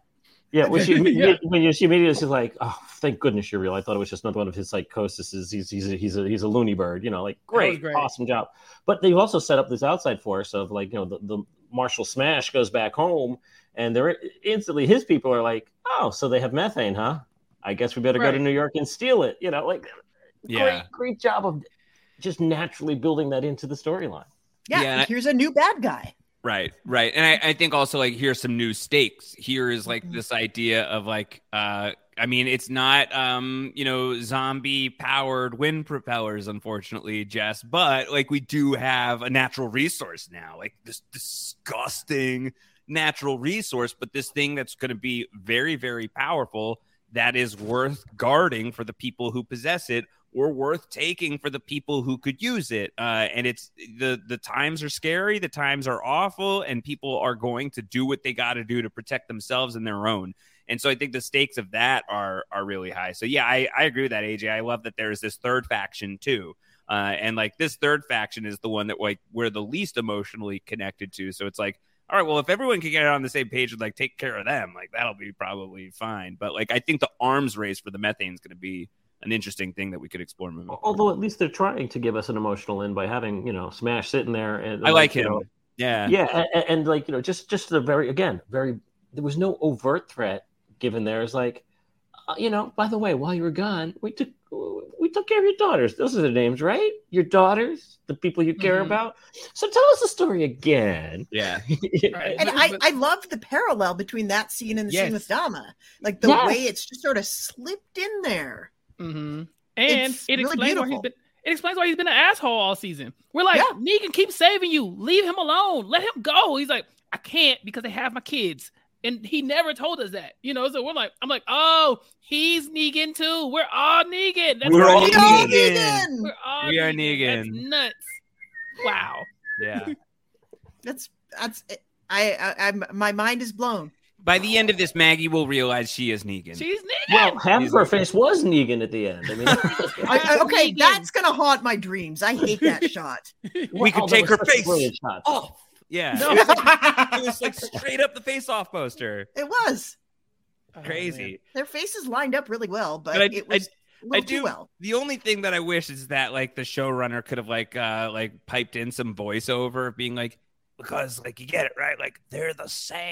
Yeah, when she, Yeah. when she immediately is like, "Oh, thank goodness you're real." I thought it was just another one of his psychoses. He's he's a, he's a he's a loony bird, you know. Like, great, great. awesome job. But they've also set up this outside force of like, you know, the, the Marshall Smash goes back home, and they're instantly his people are like, "Oh, so they have methane, huh? I guess we better Right. go to New York and steal it." You know, like, Yeah. great great job of just naturally building that into the storyline. Yeah, Yeah, and I- here's a new bad guy. Right, right. And I, I think also like here's some new stakes. Here is like Mhm. this idea of like uh I mean it's not um you know zombie powered wind propellers, unfortunately, Jess, but like we do have a natural resource now, like this disgusting natural resource, but this thing that's going to be very, very powerful that is worth guarding for the people who possess it, or worth taking for the people who could use it. Uh, and it's the the times are scary, the times are awful, and people are going to do what they got to do to protect themselves and their own. And so I think the stakes of that are are really high. So yeah, I, I agree with that, A J. I love that there's this third faction too. Uh, and like this third faction is the one that like we're the least emotionally connected to. So it's like, all right, well, if everyone can get on the same page and like take care of them, like that'll be probably fine. But like I think the arms race for the methane is going to be an interesting thing that we could explore moving forward. Although at least they're trying to give us an emotional in by having, you know, Smash sitting there. And I like you him. know, Yeah. yeah, and, and like, you know, just just the very, again, very, there was no overt threat given there. It's like, uh, you know, by the way, while you were gone, we took we took care of your daughters. Those are their names, right? Your daughters, the people you care Mhm. about. So tell us the story again. Yeah. Right. And But- I, but- I love the parallel between that scene and the Yes. scene with Dama. Like the Yes. way it's just sort of slipped in there. Mm-hmm. And It's it really explains why he's beautiful. been. It explains why he's been an asshole all season. We're like, Yeah. Negan keeps saving you. Leave him alone. Let him go. He's like, I can't because they have my kids. And he never told us that. You know, so we're like, I'm like, oh, he's Negan too. We're all Negan. That's We're right. all We Negan. are Negan! We're all We are Negan. That's Negan. nuts. Wow. Yeah. That's that's I, I I'm my mind is blown. By the end of this, Maggie will realize she is Negan. She's Negan. Well, half He's of her like- face was Negan at the end. I mean, I, I- okay, Negan. that's gonna haunt my dreams. I hate that shot. We could Well, take that her was such a face brilliant shot. off. Yeah. No. It, was like, it was like straight up the face off poster. It was. Oh, Crazy. man. Their faces lined up really well, but, But I- it was a I little do. too well. The only thing that I wish is that like the showrunner could have like uh like piped in some voiceover being like, because like you get it right, like they're the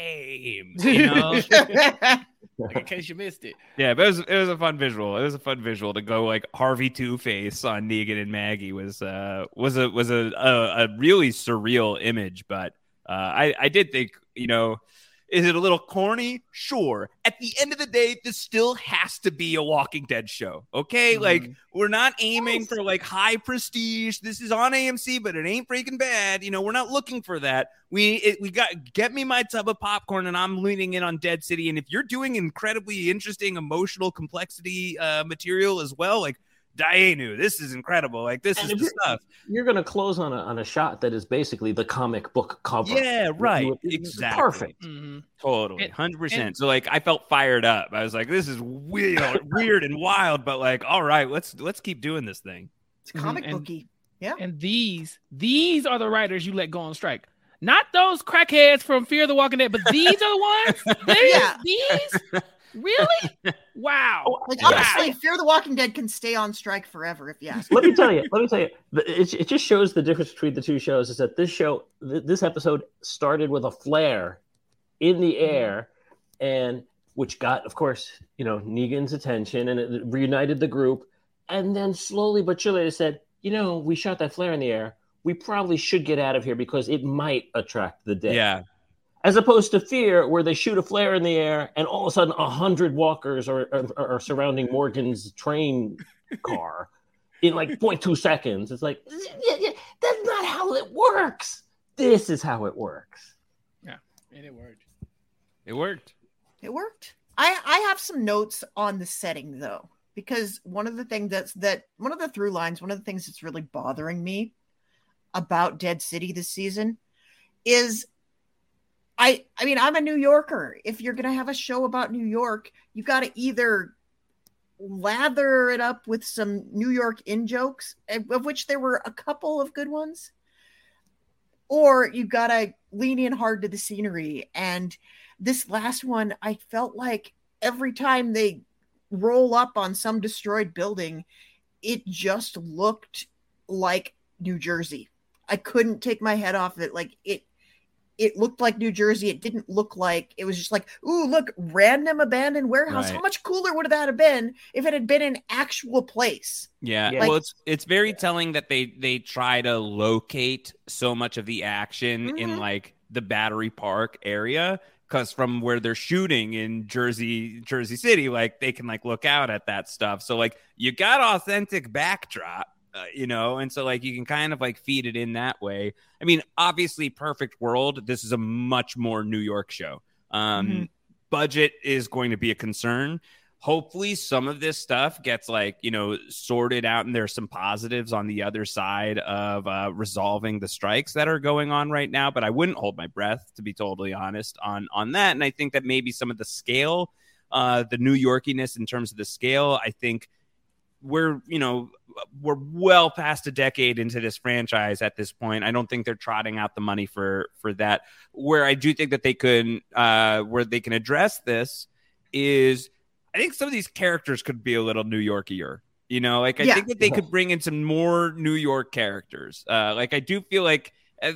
same, you know. Like, in case you missed it. Yeah, but it was it was a fun visual. It was a fun visual to go like Harvey Two Face on Negan and Maggie was uh was a was a a, a really surreal image. But uh, I I did think, you know, is it a little corny? Sure. At the end of the day, this still has to be a Walking Dead show. Okay, Mhm. like we're not aiming for like high prestige. This is on A M C, but it ain't Breaking Bad. You know, we're not looking for that. We it, we got get me my tub of popcorn, and I'm leaning in on Dead City. And if you're doing incredibly interesting emotional complexity uh, material as well, like Daenu, this is incredible. Like this And is if the you're- stuff. You're going to close on a on a shot that is basically the comic book cover. Yeah, right. You- you- Exactly. Perfect. Mhm. Totally, And- hundred percent. and- So like, I felt fired up. I was like, "This is weird, weird and wild," but like, all right, let's let's keep doing this thing. It's comic Mhm, and- booky. And these, these are the writers you let go on strike. Not those crackheads from Fear the Walking Dead, but these are the ones. These, Yeah. these, really? Wow. Like Wow. honestly, Fear the Walking Dead can stay on strike forever if you ask. Let me tell you. Let me tell you. the- It, it just shows the difference between the two shows. Is that this show, th- this episode started with a flare in the air, and which got, of course, you know, Negan's attention, and it reunited the group. And then slowly but surely, they said, you know, we shot that flare in the air. We probably should get out of here because it might attract the dead. Yeah, As opposed to Fear, where they shoot a flare in the air, and all of a sudden, a hundred walkers are, are, are surrounding Morgan's train car in like zero point two seconds. It's like, yeah, yeah, that's not how it works. This is how it works. And it worked. it worked. It worked. I I have some notes on the setting though, because one of the things that's that one of the through lines, one of the things that's really bothering me about Dead City this season is I I mean, I'm a New Yorker. If you're going to have a show about New York, you got to either lather it up with some New York in jokes, of which there were a couple of good ones, or you gotta lean in hard to the scenery. And this last one, I felt like every time they roll up on some destroyed building, it just looked like New Jersey. I couldn't take my head off it. Like it, it looked like New Jersey. It didn't look like, it was just like, ooh, look, random abandoned warehouse. Right. How much cooler would that have been if it had been an actual place? Yeah. Yeah. Well, Like- it's it's very telling that they they try to locate so much of the action Mhm. in like the Battery Park area, because from where they're shooting in Jersey Jersey City, like they can like look out at that stuff. So like you got authentic backdrop. Uh, you know, and so like you can kind of like feed it in that way. I mean, obviously, Perfect World, this is a much more New York show. Um, Mhm. Budget is going to be a concern. Hopefully, some of this stuff gets like, you know, sorted out, and there's some positives on the other side of uh, resolving the strikes that are going on right now. But I wouldn't hold my breath, to be totally honest, on on that. And I think that maybe some of the scale, uh, the New Yorkiness in terms of the scale, I think we're, you know, we're well past a decade into this franchise at this point. I don't think they're trotting out the money for for that. Where I do think that they could, uh, where they can address this is, I think some of these characters could be a little New Yorkier. You know, like I Yeah. think that they could bring in some more New York characters. Uh, like I do feel like,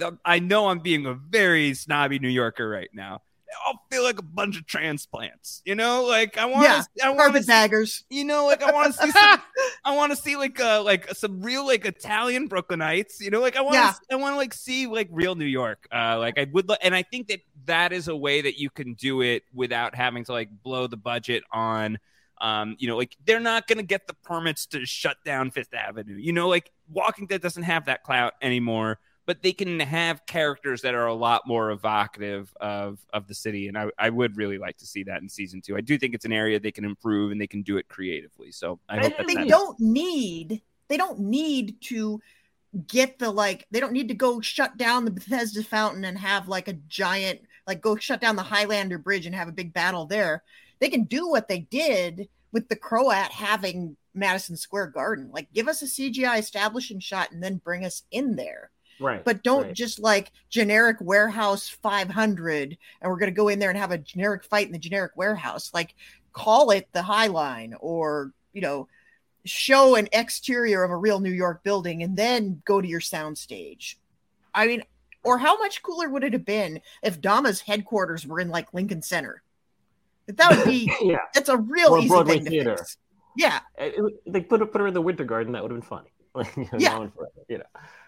I know I'm being a very snobby New Yorker right now. I feel like a bunch of transplants, you know, like I want Yeah, to, I want to Carpetbaggers. you know, like I want to see some, I want to see like uh like some real like Italian Brooklynites, you know, like I want Yeah. to I want to like see like real New York. Uh like I would lo- and I think that that is a way that you can do it without having to like blow the budget on um you know, like they're not going to get the permits to shut down Fifth Avenue. You know, like Walking Dead doesn't have that clout anymore. But they can have characters that are a lot more evocative of, of the city. And I, I would really like to see that in season two. I do think it's an area they can improve and they can do it creatively. So I hope that They that don't need, they don't need to get the, like, they don't need to go shut down the Bethesda fountain and have like a giant, like go shut down the Highlander Bridge and have a big battle there. They can do what they did with the Croat having Madison Square Garden. Like give us a C G I establishing shot and then bring us in there. Right. But don't right. just like generic warehouse five hundred and we're going to go in there and have a generic fight in the generic warehouse. Like call it the High Line, or, you know, show an exterior of a real New York building and then go to your soundstage. I mean, or how much cooler would it have been if Dama's headquarters were in like Lincoln Center? That would be, yeah. It's a real Or easy Broadway thing to theater. fix. Yeah. It, it, they put her, put her in the Winter Garden. That would have been funny. Like, you know, Yeah. now and forever, you know.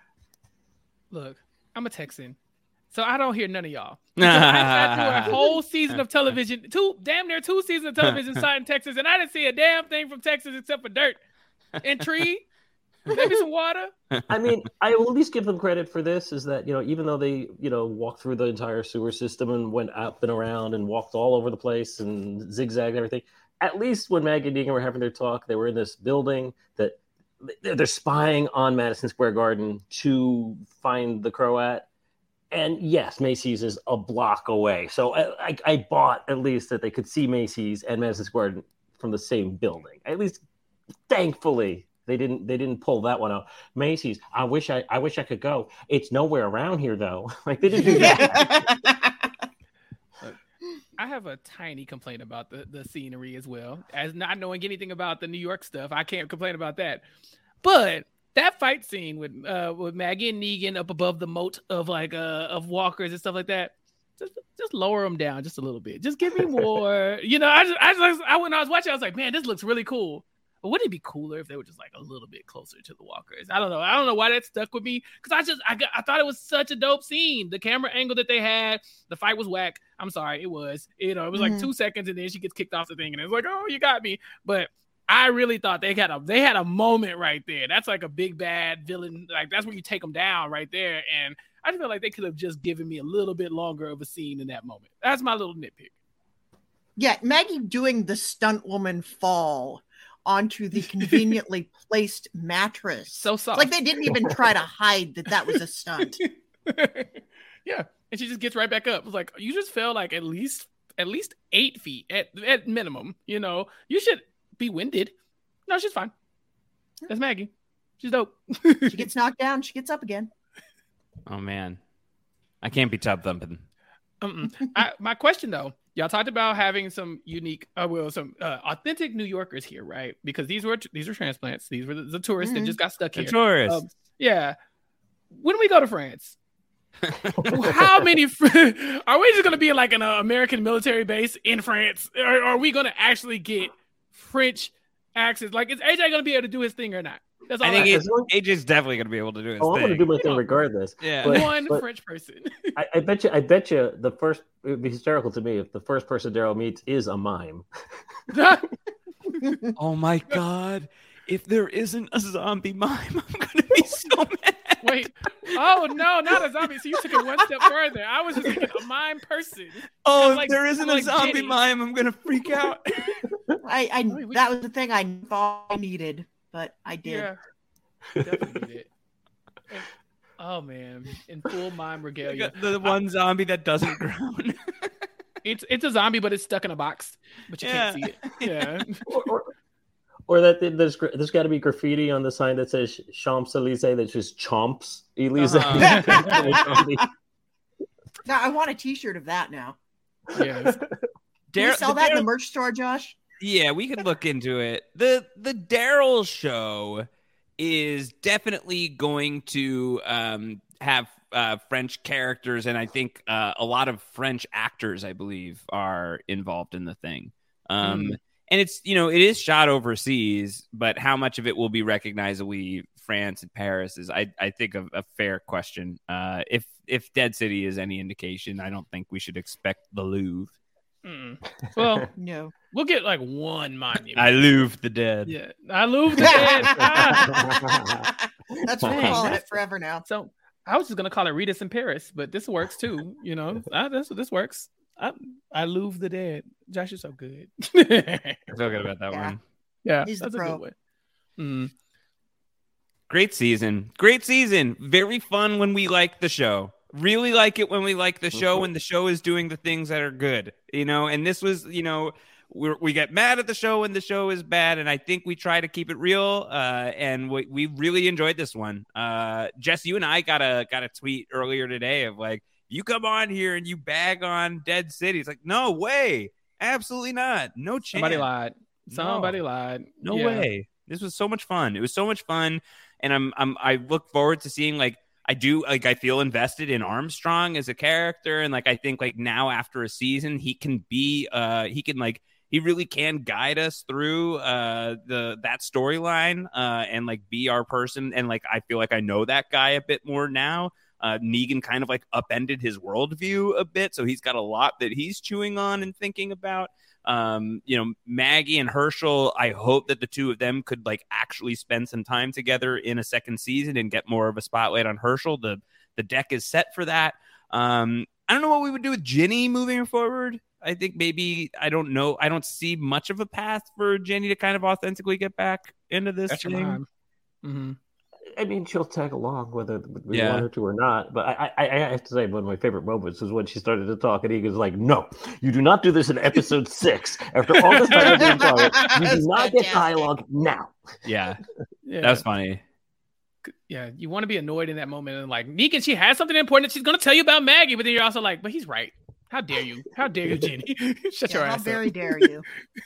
Look, I'm a Texan, so I don't hear none of y'all. So I sat through a whole season of television, two damn near two seasons of television shot in Texas, and I didn't see a damn thing from Texas except for dirt and tree, maybe some water. I mean, I will at least give them credit for this, is that, you know, even though they, you know, walked through the entire sewer system and went up and around and walked all over the place and zigzagged everything, at least when Maggie and Negan were having their talk, they were in this building that they're spying on Madison Square Garden to find the Croat. And yes, Macy's is a block away. So I, I, I bought at least that they could see Macy's and Madison Square Garden from the same building. At least, thankfully, they didn't they didn't pull that one out. Macy's, I wish I I wish I could go. It's nowhere around here though. Like they didn't do that. I have a tiny complaint about the, the scenery as well. As not knowing anything about the New York stuff, I can't complain about that. But that fight scene with uh, with Maggie and Negan up above the moat of like uh, of walkers and stuff like that, just just lower them down just a little bit. Just give me more. You know, I just I just I when I was watching, I was like, man, this looks really cool. But wouldn't it be cooler if they were just like a little bit closer to the walkers? I don't know. I don't know why that stuck with me, because I just I, got, I thought it was such a dope scene. The camera angle that they had, the fight was whack. I'm sorry, it was. You know, it was like Mhm. two seconds, and then she gets kicked off the thing, and it's like, oh, you got me. But I really thought they had a they had a moment right there. That's like a big bad villain. Like that's where you take them down right there. And I just feel like they could have just given me a little bit longer of a scene in that moment. That's my little nitpick. Yeah, Maggie doing the stunt woman fall onto the conveniently placed mattress. So soft. Like they didn't even try to hide that that was a stunt. Yeah, and she just gets right back up. It was like, you just fell like at least at least eight feet at at minimum. You know, you should be winded. No, she's fine. That's Maggie. She's dope. She gets knocked down, she gets up again. Oh man, I can't be tub thumping. I, my question though, y'all talked about having some unique, uh, well, some uh, authentic New Yorkers here, right? Because these were these were transplants. These were the, the tourists mm-hmm. that just got stuck here. The tourists. Um, yeah. When we go to France, how many fr- are we just going to be like an uh, American military base in France, or, or are we going to actually get French accents? Like, is A J going to be able to do his thing or not? That's all I think A J's definitely going to be able to do his oh, thing. I'm going to do my thing regardless. Yeah, but, one but French person. I, I bet you. I bet you the first. It would be hysterical to me if the first person Daryl meets is a mime. Oh my god! If there isn't a zombie mime, I'm going to be so mad. Wait. Oh no, not a zombie. So you took it one step further. I was just thinking a mime person. Oh, like, if there isn't I'm a like zombie Jenny. mime, I'm gonna freak out. I, I that was the thing I thought I needed, but I did. Yeah, definitely did. And, oh man, in full mime regalia. The one I, zombie that doesn't groan. It's it's a zombie, but it's stuck in a box, but you yeah. can't see it. Yeah. or, or, or that there's there's got to be graffiti on the sign that says Champs Elysees that's just Chomps Elysees. Uh-huh. Now I want a T-shirt of that now. Yes. Can you sell that Dar- in the merch store, Josh? Yeah, we could look into it. The the Daryl show is definitely going to um, have uh, French characters, and I think uh, a lot of French actors, I believe, are involved in the thing. Um, mm. And it's, you know, it is shot overseas, but how much of it will be recognizably France and Paris is, I, I think, a, a fair question. Uh, if if Dead City is any indication, I don't think we should expect the Louvre. Mm. Well, no, we'll get like one monument. I Louvre the dead. Yeah, I Louvre the dead. That's what we're calling it forever now. So I was just gonna call it Ritas in Paris, but this works too. You know, I, this this works. I I Louvre the dead. Josh is so good. I feel good about that yeah. one. Yeah, he's that's the a pro. good one. Mm. Great season. Great season. Very fun when we like the show. Really like it when we like the show, when the show is doing the things that are good, you know, and this was, you know, we we get mad at the show when the show is bad. And I think we try to keep it real. Uh, and we, we really enjoyed this one. Uh, Jess, you and I got a, got a tweet earlier today of like, you come on here and you bag on Dead City. It's like, no way. Absolutely not. No chance. Somebody lied. Somebody no. lied. No yeah. way. This was so much fun. It was so much fun. And I'm, I'm, I look forward to seeing like, I do like I feel invested in Armstrong as a character, and like I think like now after a season he can be uh he can like he really can guide us through uh the that storyline uh and like be our person, and like I feel like I know that guy a bit more now. Uh Negan kind of like upended his worldview a bit, so he's got a lot that he's chewing on and thinking about. Um, you know, Maggie and Herschel, I hope that the two of them could like actually spend some time together in a second season and get more of a spotlight on Herschel. The the deck is set for that. Um, I don't know what we would do with Ginny moving forward. I think maybe, I don't know. I don't see much of a path for Ginny to kind of authentically get back into this That's thing. Mm-hmm. I mean, she'll tag along whether we yeah. want her to or not. But I, I, I have to say, one of my favorite moments is when she started to talk, and he was like, "No, you do not do this in episode six. After all this time of being quiet, you do not fantastic. get dialogue now." Yeah, yeah. that was funny. Yeah, you want to be annoyed in that moment and like, Negan, she has something important that she's going to tell you about Maggie, but then you're also like, but he's right. How dare you? How dare you, Jenny? Shut yeah, your how ass very up. dare you?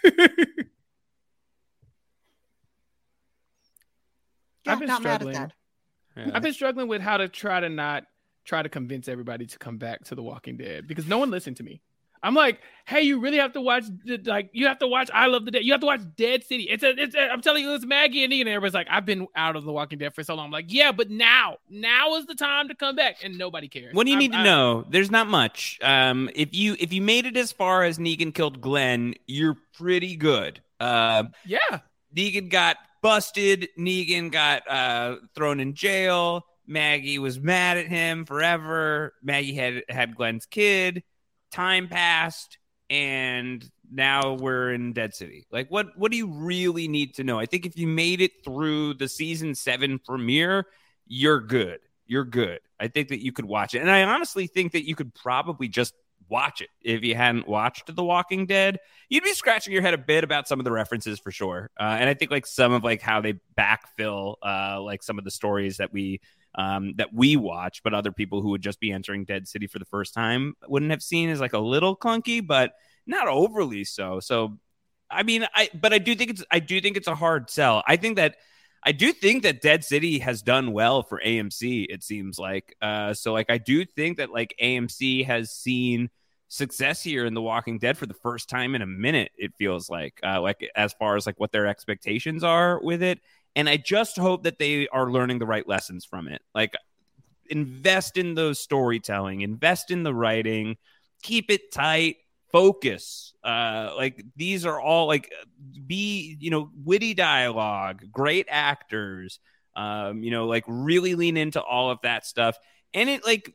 Yeah, I've been not struggling. mad at that. Yeah. I've been struggling with how to try to not try to convince everybody to come back to The Walking Dead because no one listened to me. I'm like, hey, you really have to watch, like, you have to watch I Love the Dead. You have to watch Dead City. It's a, it's a, I'm telling you, it's Maggie and Negan. And everybody's like, I've been out of The Walking Dead for so long. I'm like, yeah, but now, now is the time to come back, and nobody cares. What do you I'm, need to I, know? There's not much. Um, if you if you made it as far as Negan killed Glenn, you're pretty good. Uh, yeah, Negan got busted. Negan got uh, thrown in jail. Maggie was mad at him forever. Maggie had had Glenn's kid. Time passed, and now we're in Dead City. Like, what what do you really need to know? I think if you made it through the season seven premiere, you're good. You're good. I think that you could watch it. And I honestly think that you could probably just watch it if you hadn't watched The Walking Dead. You'd be scratching your head a bit about some of the references for sure. Uh, and I think like some of like how they backfill uh, like some of the stories that we um, that we watch, but other people who would just be entering Dead City for the first time wouldn't have seen as like a little clunky, but not overly so. So, I mean, I but I do think it's I do think it's a hard sell. I think that I do think that Dead City has done well for A M C. It seems like uh, so. Like I do think that like A M C has seen success here in The Walking Dead for the first time in a minute. It feels like uh, like as far as like what their expectations are with it. And I just hope that they are learning the right lessons from it. Like, invest in the storytelling, invest in the writing, keep it tight, focus. Uh, like, these are all, like, be, you know, witty dialogue, great actors, um, you know, like, really lean into all of that stuff. And it, like,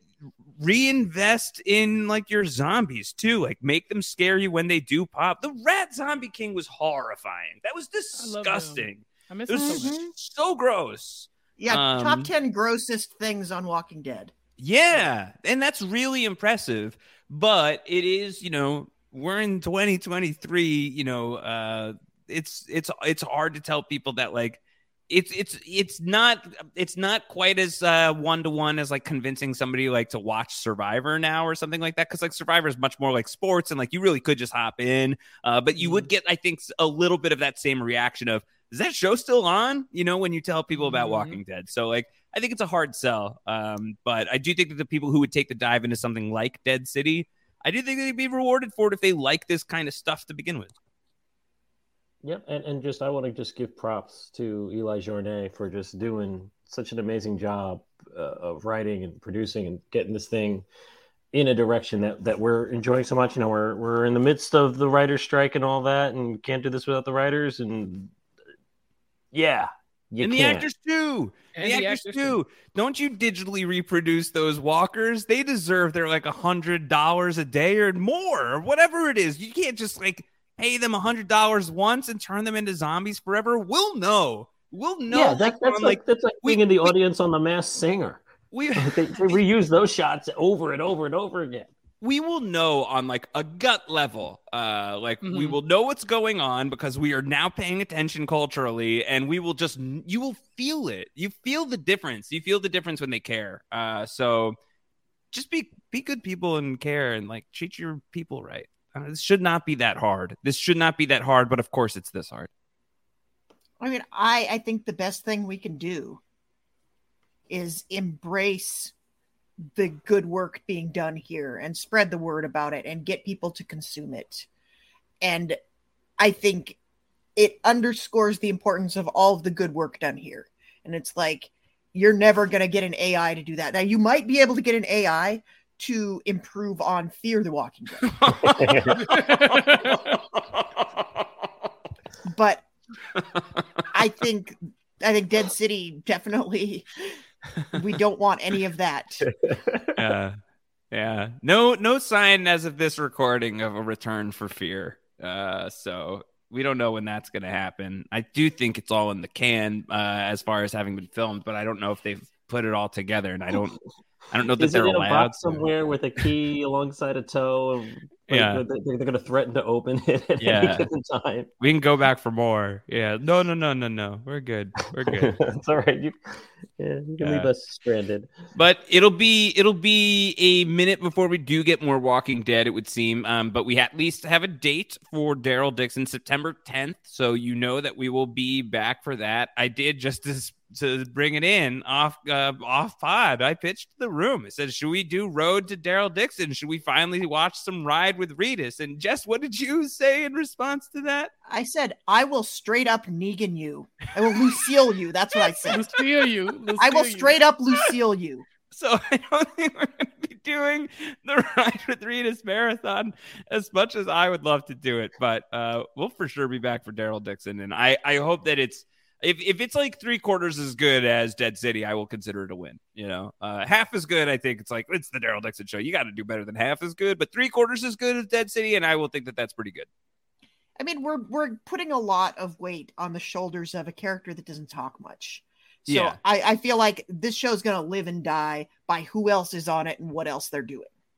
reinvest in, like, your zombies, too. Like, make them scare you when they do pop. The Rat Zombie King was horrifying. That was disgusting. I miss it was him so mm-hmm. so gross. Yeah, um, top ten grossest things on Walking Dead. Yeah, and that's really impressive. But it is, you know, we're in twenty twenty-three. You know, uh, it's it's it's hard to tell people that like it's it's it's not it's not quite as uh, one to one as like convincing somebody like to watch Survivor now or something like that, because like Survivor is much more like sports and like you really could just hop in, uh, but you mm-hmm. would get I think a little bit of that same reaction of, is that show still on? You know, when you tell people about mm-hmm. Walking Dead. So, like, I think it's a hard sell. Um, but I do think that the people who would take the dive into something like Dead City, I do think they'd be rewarded for it if they like this kind of stuff to begin with. Yep, and, and just I want to just give props to Eli Journet for just doing such an amazing job uh, of writing and producing and getting this thing in a direction that, that we're enjoying so much. You know, we're we're in the midst of the writer's strike and all that, and can't do this without the writers. And yeah, you and the can't. actors too. And the, the actors, actors too. too. Don't you digitally reproduce those walkers? They deserve their like a hundred dollars a day or more, or whatever it is. You can't just like pay them a hundred dollars once and turn them into zombies forever. We'll know. We'll know. Yeah, that, that's like, like that's like we, being in the we, audience on The Masked Singer. We they, they reuse those shots over and over and over again. We will know on like a gut level, uh, like mm-hmm. we will know what's going on because we are now paying attention culturally, and we will just, you will feel it. You feel the difference. You feel the difference when they care. Uh, so just be, be good people and care and like treat your people right. Uh, this should not be that hard. This should not be that hard, but of course it's this hard. I mean, I, I think the best thing we can do is embrace the good work being done here and spread the word about it and get people to consume it. And I think it underscores the importance of all of the good work done here. And it's like, you're never going to get an A I to do that. Now, you might be able to get an A I to improve on Fear the Walking Dead. But I think, I think Dead City definitely... we don't want any of that. Yeah, yeah. No, no sign as of this recording of a return for Fear. Uh, so we don't know when that's going to happen. I do think it's all in the can uh, as far as having been filmed, but I don't know if they've put it all together, and I don't, I don't know that Is they're it in allowed a box to. somewhere with a key alongside a toe. Like, yeah, they're, they're going to threaten to open it at yeah. any given time. We can go back for more. Yeah, no, no, no, no, no. We're good. We're good. It's all right. You, yeah, you can Yeah. leave us stranded. But it'll be it'll be a minute before we do get more Walking Dead, it would seem. Um, but we at least have a date for Daryl Dixon, September tenth. So you know that we will be back for that. I did just to, to bring it in off uh, off pod. I pitched the room. It said, should we do Road to Daryl Dixon? Should we finally watch some Ride with Reedus? And Jess, what did you say in response to that? I said, I will straight up Negan you. I will Lucille you. That's what I said. Lucille you. Lucille I will you. straight up Lucille you. So I don't think we're going to be doing the Ride with Reedus marathon as much as I would love to do it. But uh, we'll for sure be back for Daryl Dixon. And I, I hope that it's, if, if it's like three quarters as good as Dead City, I will consider it a win. You know, uh, half as good, I think it's like, it's the Daryl Dixon show. You got to do better than half as good, but three quarters as good as Dead City. And I will think that that's pretty good. I mean, we're we're putting a lot of weight on the shoulders of a character that doesn't talk much. So Yeah. I, I feel like this show's going to live and die by who else is on it and what else they're doing.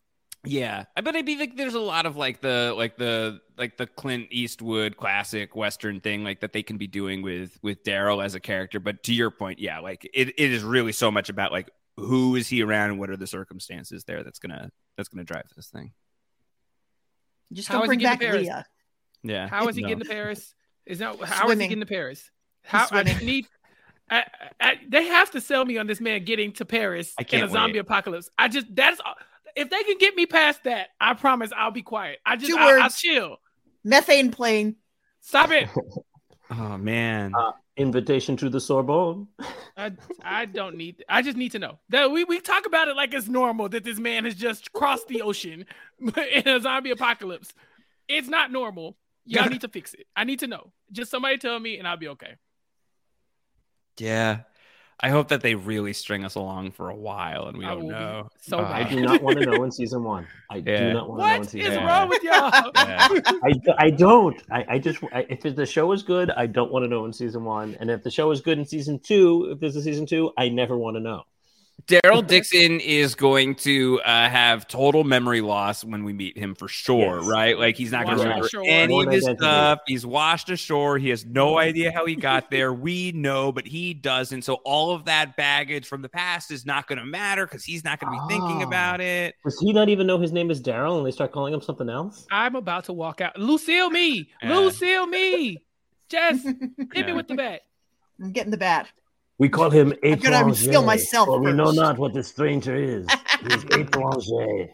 Yeah, but I mean, like, there's a lot of like the like the like the Clint Eastwood classic Western thing, like that they can be doing with with Daryl as a character. But to your point, yeah, like it, it is really so much about like who is he around and what are the circumstances there that's gonna that's gonna drive this thing. Just How don't is bring he getting back to Paris? Leah. Yeah, How is he no. getting to Paris? Is that how Swimming. is he getting to Paris? How I swimming. just need. I, I, they have to sell me on this man getting to Paris I in can't a zombie wait. apocalypse. I just that's if they can get me past that, I promise I'll be quiet. I just Two I, I'll words. chill. Methane plane. Stop it. Oh man, Uh, invitation to the Sorbonne. I I don't need. I just need to know that we, we talk about it like it's normal that this man has just crossed the ocean in a zombie apocalypse. It's not normal. Y'all need to fix it. I need to know. Just somebody tell me, and I'll be okay. yeah. I hope that they really string us along for a while and we I don't will be know. so Uh, I bad. do not want to know in season one. I Yeah. do not want to know in What season is one. wrong with y'all? Yeah. I, I don't. I, I just I, if the show is good, I don't want to know in season one. And if the show is good in season two, if there's a season two, I never want to know. Daryl Dixon is going to uh, have total memory loss when we meet him for sure, Yes. right? Like he's not going to Washed remember ashore. any Born of his identity. stuff. He's washed ashore. He has no idea how he got there. We know, but he doesn't. So all of that baggage from the past is not going to matter because he's not going to be thinking Oh. about it. Does he not even know his name is Daryl and they start calling him something else? I'm about to walk out. Lucille me. Yeah. Lucille me. Jess, hit Yeah. me with the bat. I'm getting the bat. We call him I'm gonna Étranger, steal myself for we know first. not what the stranger is. He's étranger.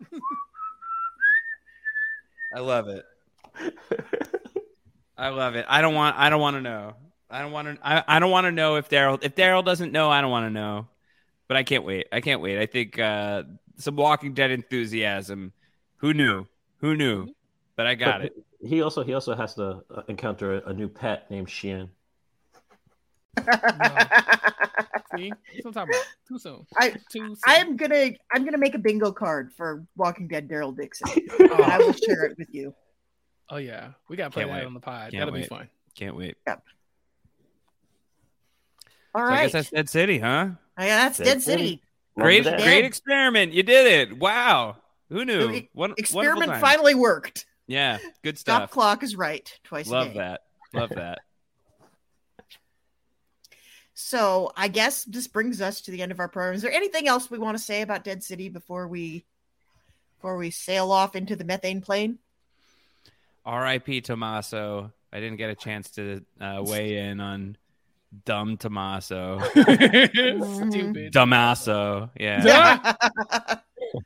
I love it. I love it. I don't want. I don't want to know. I don't want to. I, I don't want to know if Daryl. If Daryl doesn't know, I don't want to know. But I can't wait. I can't wait. I think uh, some Walking Dead enthusiasm. Who knew? Who knew? But I got But it. He also he also has to uh, encounter a, a new pet named Shien. See? That's what I'm talking about. Too soon. I Too soon. I'm gonna I'm gonna make a bingo card for Walking Dead Daryl Dixon. And I will share it with you. Oh yeah, we gotta play Can't that wait. on the pod. Can't That'll be wait. fun. Can't wait. All So I right. guess that's Dead City, huh? Yeah, that's Dead Dead City. City. Great, Love that. great experiment. You did it. Wow. Who knew? The One, Experiment wonderful time. finally worked. Yeah, good Stop stuff. clock is right twice a Love day. that. Love that. So I guess this brings us to the end of our program. Is there anything else we want to say about Dead City before we before we sail off into the methane plane? R I P Tommaso. I didn't get a chance to uh, weigh in on dumb Tommaso. Stupid. Damaso. Yeah. Yeah.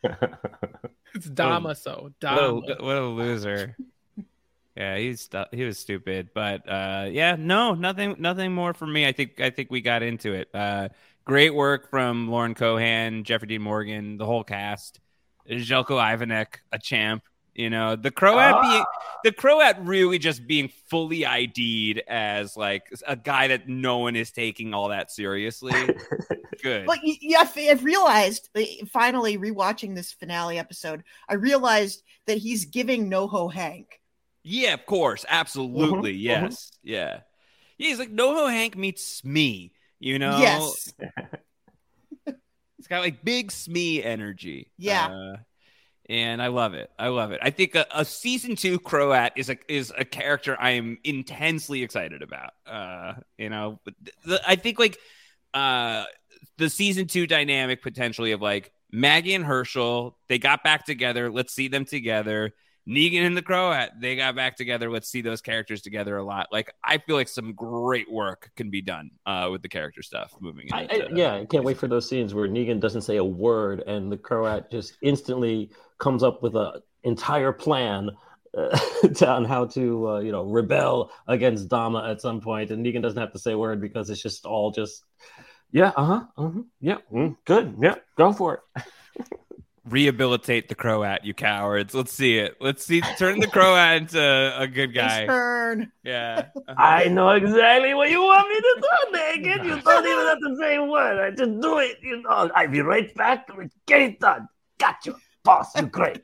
It's Damaso. What Dama. a, what a loser. Yeah, he's stu- he was stupid, but uh, yeah, no, nothing, nothing more from me. I think I think we got into it. Uh, great work from Lauren Cohan, Jeffrey Dean Morgan, the whole cast. Željko Ivanek, a champ. You know, the Croat Ah. being the Croat really just being fully I D'd as like a guy that no one is taking all that seriously. Good. But y- yeah, I- I've realized uh, finally rewatching this finale episode, I realized that he's giving NoHo Hank. Yeah, of course. Absolutely. Mhm, Yes. Yeah. Yeah. He's like NoHo Hank meets Smee, you know? Yes. It's got like big Smee energy. Yeah. Uh, and I love it. I love it. I think a, a season two Croat is a is a character I am intensely excited about. Uh, you know, but the, I think like uh the season two dynamic potentially of like Maggie and Herschel, they got back together. Let's see them together. Negan and the Croat, they got back together. Let's see those characters together a lot. Like, I feel like some great work can be done uh, with the character stuff moving I, into I, yeah, I can't wait for those scenes where Negan doesn't say a word and the Croat just instantly comes up with an entire plan uh, on how to, uh, you know, rebel against Dama at some point, and Negan doesn't have to say a word because it's just all just, yeah, uh huh, uh-huh, yeah, mm, good, yeah, go for it. rehabilitate the Croat, you cowards. Let's see it. Let's see. Turn the Croat into a good His guy. turn. Yeah. Uh-huh. I know exactly what you want me to do, Negan. You don't even have to say a word. I just do it. You know, I'll be right back. We get it done. Gotcha, boss. You're great.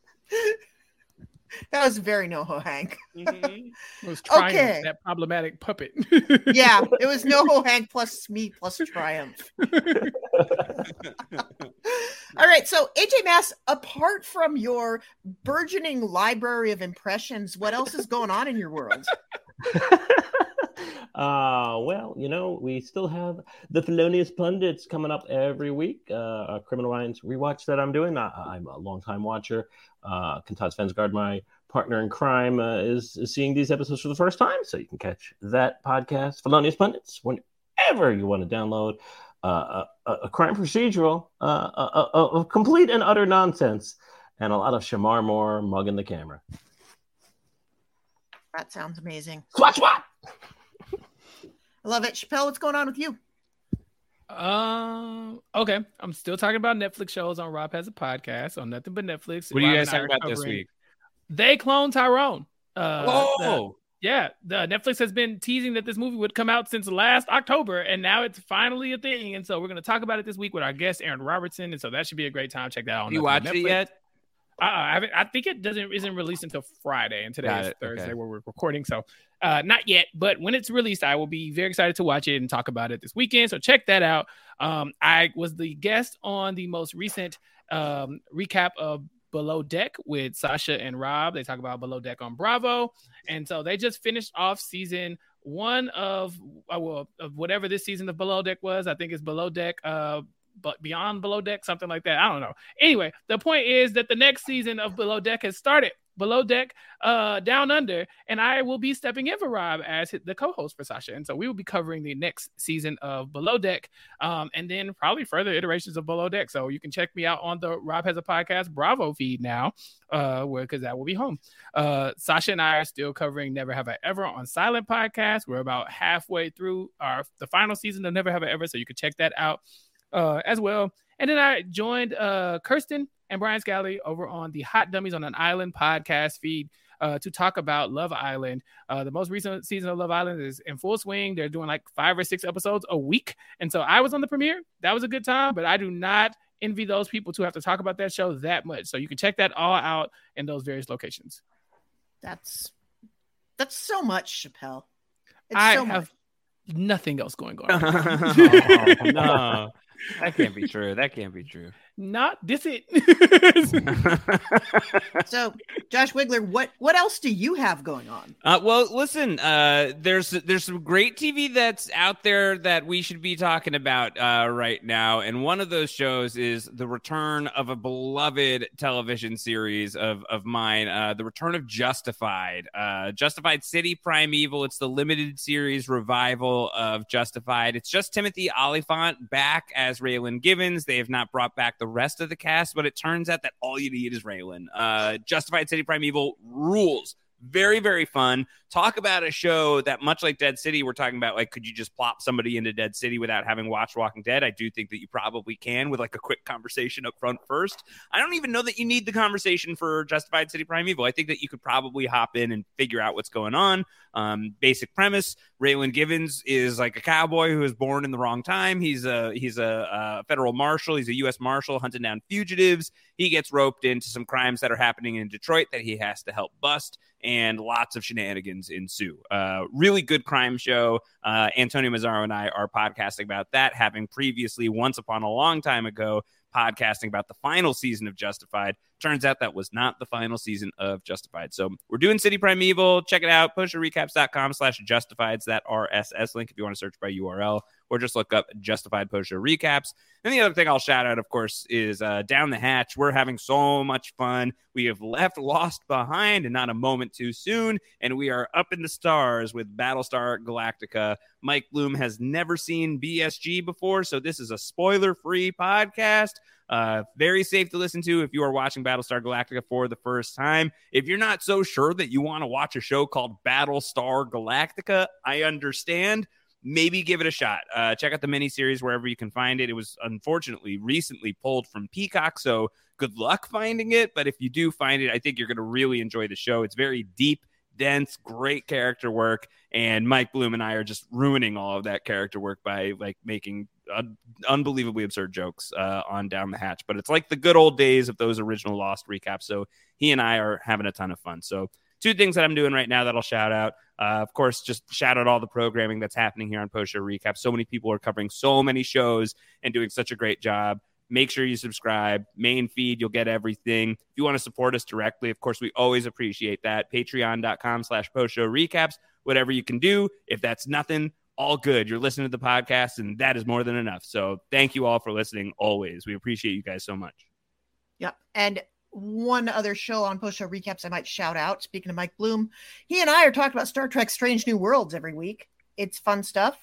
That was very NoHo Hank. Mhm. It was Triumph, Okay. that problematic puppet. Yeah, it was NoHo Hank plus me plus Triumph. All right. So, A J Mass, apart from your burgeoning library of impressions, what else is going on in your world? Uh, well, you know, we still have the Felonious Pundits coming up every week. Uh, a Criminal Minds rewatch that I'm doing. I, I'm a longtime watcher. Uh, Kentad Svensgaard, my partner in crime, uh, is, is seeing these episodes for the first time. So you can catch that podcast, Felonious Pundits, whenever you want to download uh, a, a crime procedural uh, a, a, a complete and utter nonsense and a lot of Shamar Moore mugging the camera. That sounds amazing. Swat, swat! I love it. Chappelle, what's going on with you? Um. Okay, I'm still talking about Netflix shows on Rob Has a Podcast on Nothing But Netflix. What are you Rob guys and I talking are about this covering- week? They cloned Tyrone. Uh, Oh, the- yeah. The Netflix has been teasing that this movie would come out since last October, and now it's finally a thing. And so we're going to talk about it this week with our guest Aaron Robertson, and so that should be a great time. Check that out. On have you Nothing But watched it Netflix. yet? Uh, I, haven't, I think it doesn't isn't released until Friday, and today Got is it. Thursday Okay. where we're recording. So uh, not yet, but when it's released, I will be very excited to watch it and talk about it this weekend. So check that out. Um, I was the guest on the most recent um, recap of Below Deck with Sasha and Rob. They talk about Below Deck on Bravo, and so they just finished off season one of uh, well of whatever this season of Below Deck was. I think it's Below Deck. Uh, but Beyond Below Deck, something like that. I don't know. Anyway, the point is that the next season of Below Deck has started. Below Deck, uh, Down Under, and I will be stepping in for Rob as the co-host for Sasha. And so we will be covering the next season of Below Deck, um, and then probably further iterations of Below Deck. So you can check me out on the Rob Has a Podcast Bravo feed now, uh, where because that will be home. Uh, Sasha and I are still covering Never Have I Ever on Silent Podcast. We're about halfway through our the final season of Never Have I Ever, so you can check that out uh, as well. And then I joined uh, Kirsten and Brian Scally over on the Hot Dummies on an Island podcast feed uh, to talk about Love Island. Uh, the most recent season of Love Island is in full swing. They're doing like five or six episodes a week. And so I was on the premiere. That was a good time, but I do not envy those people to have to talk about that show that much. So you can check that all out in those various locations. That's that's so much, Chappelle. It's I so have much. nothing else going on. Oh, no, that can't be true. That can't be true. Not this it. So, Josh Wigler, what what else do you have going on? Uh, well, listen, uh, there's there's some great T V that's out there that we should be talking about uh, right now, and one of those shows is the return of a beloved television series of of mine, uh, the return of Justified, uh, Justified City Primeval. It's the limited series revival of Justified. It's just Timothy Olyphant back as Raylan Givens. They have not brought back the rest of the cast, but it turns out that all you need is Raylan. Uh, Justified City Primeval rules. Very, very fun. Talk about a show that, much like Dead City, we're talking about, like, could you just plop somebody into Dead City without having watched Walking Dead? I do think that you probably can with, like, a quick conversation up front first. I don't even know that you need the conversation for Justified City Primeval. I think that you could probably hop in and figure out what's going on. Um, basic premise, Raylan Givens is like a cowboy who was born in the wrong time. He's a, he's a, a federal marshal. He's a U S marshal hunting down fugitives. He gets roped into some crimes that are happening in Detroit that he has to help bust, and lots of shenanigans ensue. Uh, really good crime show. Uh, Antonio Mazzaro and I are podcasting about that, having previously, once upon a long time ago, podcasting about the final season of Justified. Turns out that was not the final season of Justified. So we're doing City Primeval. Check it out. Postshowrecaps.com slash Justified. It's that R S S link if you want to search by U R L, or just look up Justified Post Show Recaps. And the other thing I'll shout out, of course, is uh, Down the Hatch. We're having so much fun. We have left Lost behind and not a moment too soon, and we are up in the stars with Battlestar Galactica. Mike Bloom has never seen B S G before, so this is a spoiler-free podcast. Uh, very safe to listen to if you are watching Battlestar Galactica for the first time. If you're not so sure that you want to watch a show called Battlestar Galactica, I understand. Maybe give it a shot. Uh, check out the miniseries wherever you can find it. It was unfortunately recently pulled from Peacock, so good luck finding it. But if you do find it, I think you're going to really enjoy the show. It's very deep, dense, great character work, and Mike Bloom and I are just ruining all of that character work by like making uh, unbelievably absurd jokes uh, on Down the Hatch. But it's like the good old days of those original Lost recaps. So he and I are having a ton of fun. So two things that I'm doing right now that I'll shout out. Uh, of course, just shout out all the programming that's happening here on Post Show Recap. So many people are covering so many shows and doing such a great job. Make sure you subscribe. Main feed, you'll get everything. If you want to support us directly, of course, we always appreciate that. Patreon.com slash Post Show Recaps. Whatever you can do. If that's nothing, all good. You're listening to the podcast, and that is more than enough. So thank you all for listening always. We appreciate you guys so much. Yeah. And one other show on Post Show Recaps I might shout out. Speaking of Mike Bloom, he and I are talking about Star Trek Strange New Worlds every week. It's fun stuff.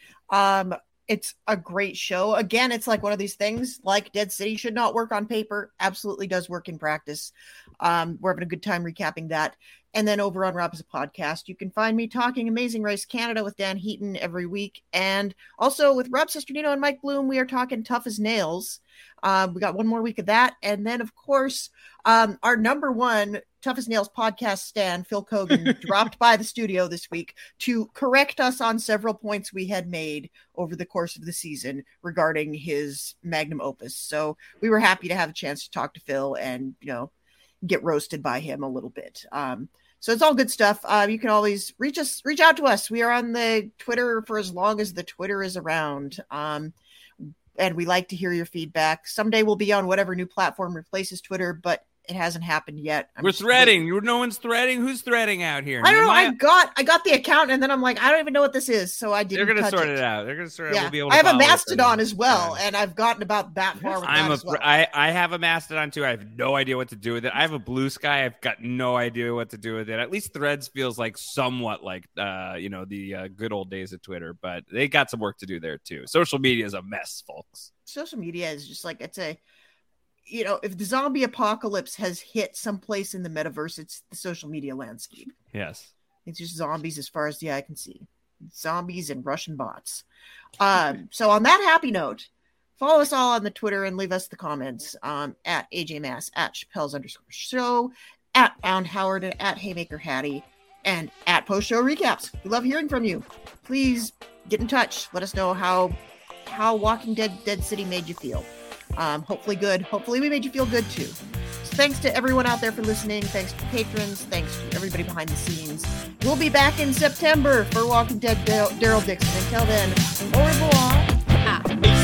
Um, it's a great show. Again, it's like one of these things like Dead City should not work on paper. Absolutely does work in practice. Um, we're having a good time recapping that. And then over on Rob as a Podcast, you can find me talking Amazing Race Canada with Dan Heaton every week. And also with Rob Sesternino and Mike Bloom, we are talking Tough as Nails. Um, we got one more week of that. And then, of course, um, our number one Tough as Nails podcast stan, Phil Kogan, dropped by the studio this week to correct us on several points we had made over the course of the season regarding his magnum opus. So we were happy to have a chance to talk to Phil and, you know, get roasted by him a little bit. Um, So it's all good stuff. Uh, you can always reach us, reach out to us. We are on the Twitter for as long as the Twitter is around. Um, and we like to hear your feedback. Someday we'll be on whatever new platform replaces Twitter, but it hasn't happened yet. I'm We're threading. Waiting. No one's threading. Who's threading out here? I don't know. I... I got I got the account, and then I'm like, I don't even know what this is. So I didn't. They're going to sort it. it out. They're going to sort it yeah. out. We'll be able to I have a follow Mastodon it. as well, yeah. and I've gotten about that far with I'm that a, as well. I, I have a Mastodon too. I have no idea what to do with it. I have a Blue Sky. I've got no idea what to do with it. At least Threads feels like somewhat like uh, you know, the uh, good old days of Twitter, but they got some work to do there too. Social media is a mess, folks. Social media is just like, it's a, you know, if the zombie apocalypse has hit someplace in the metaverse, it's the social media landscape. Yes. It's just zombies as far as the eye can see. Zombies and Russian bots. Um, so on that happy note, follow us all on the Twitter and leave us the comments um, at A J Mass, at Chappelle's underscore show, at Bound Howard, and at Haymaker Hattie, and at Post Show Recaps. We love hearing from you. Please get in touch. Let us know how how Walking Dead Dead City made you feel. Um, hopefully good. Hopefully we made you feel good too. So thanks to everyone out there for listening. Thanks to patrons. Thanks to everybody behind the scenes. We'll be back in September for Walking Dead Daryl Dixon. Until then, au revoir. Ah.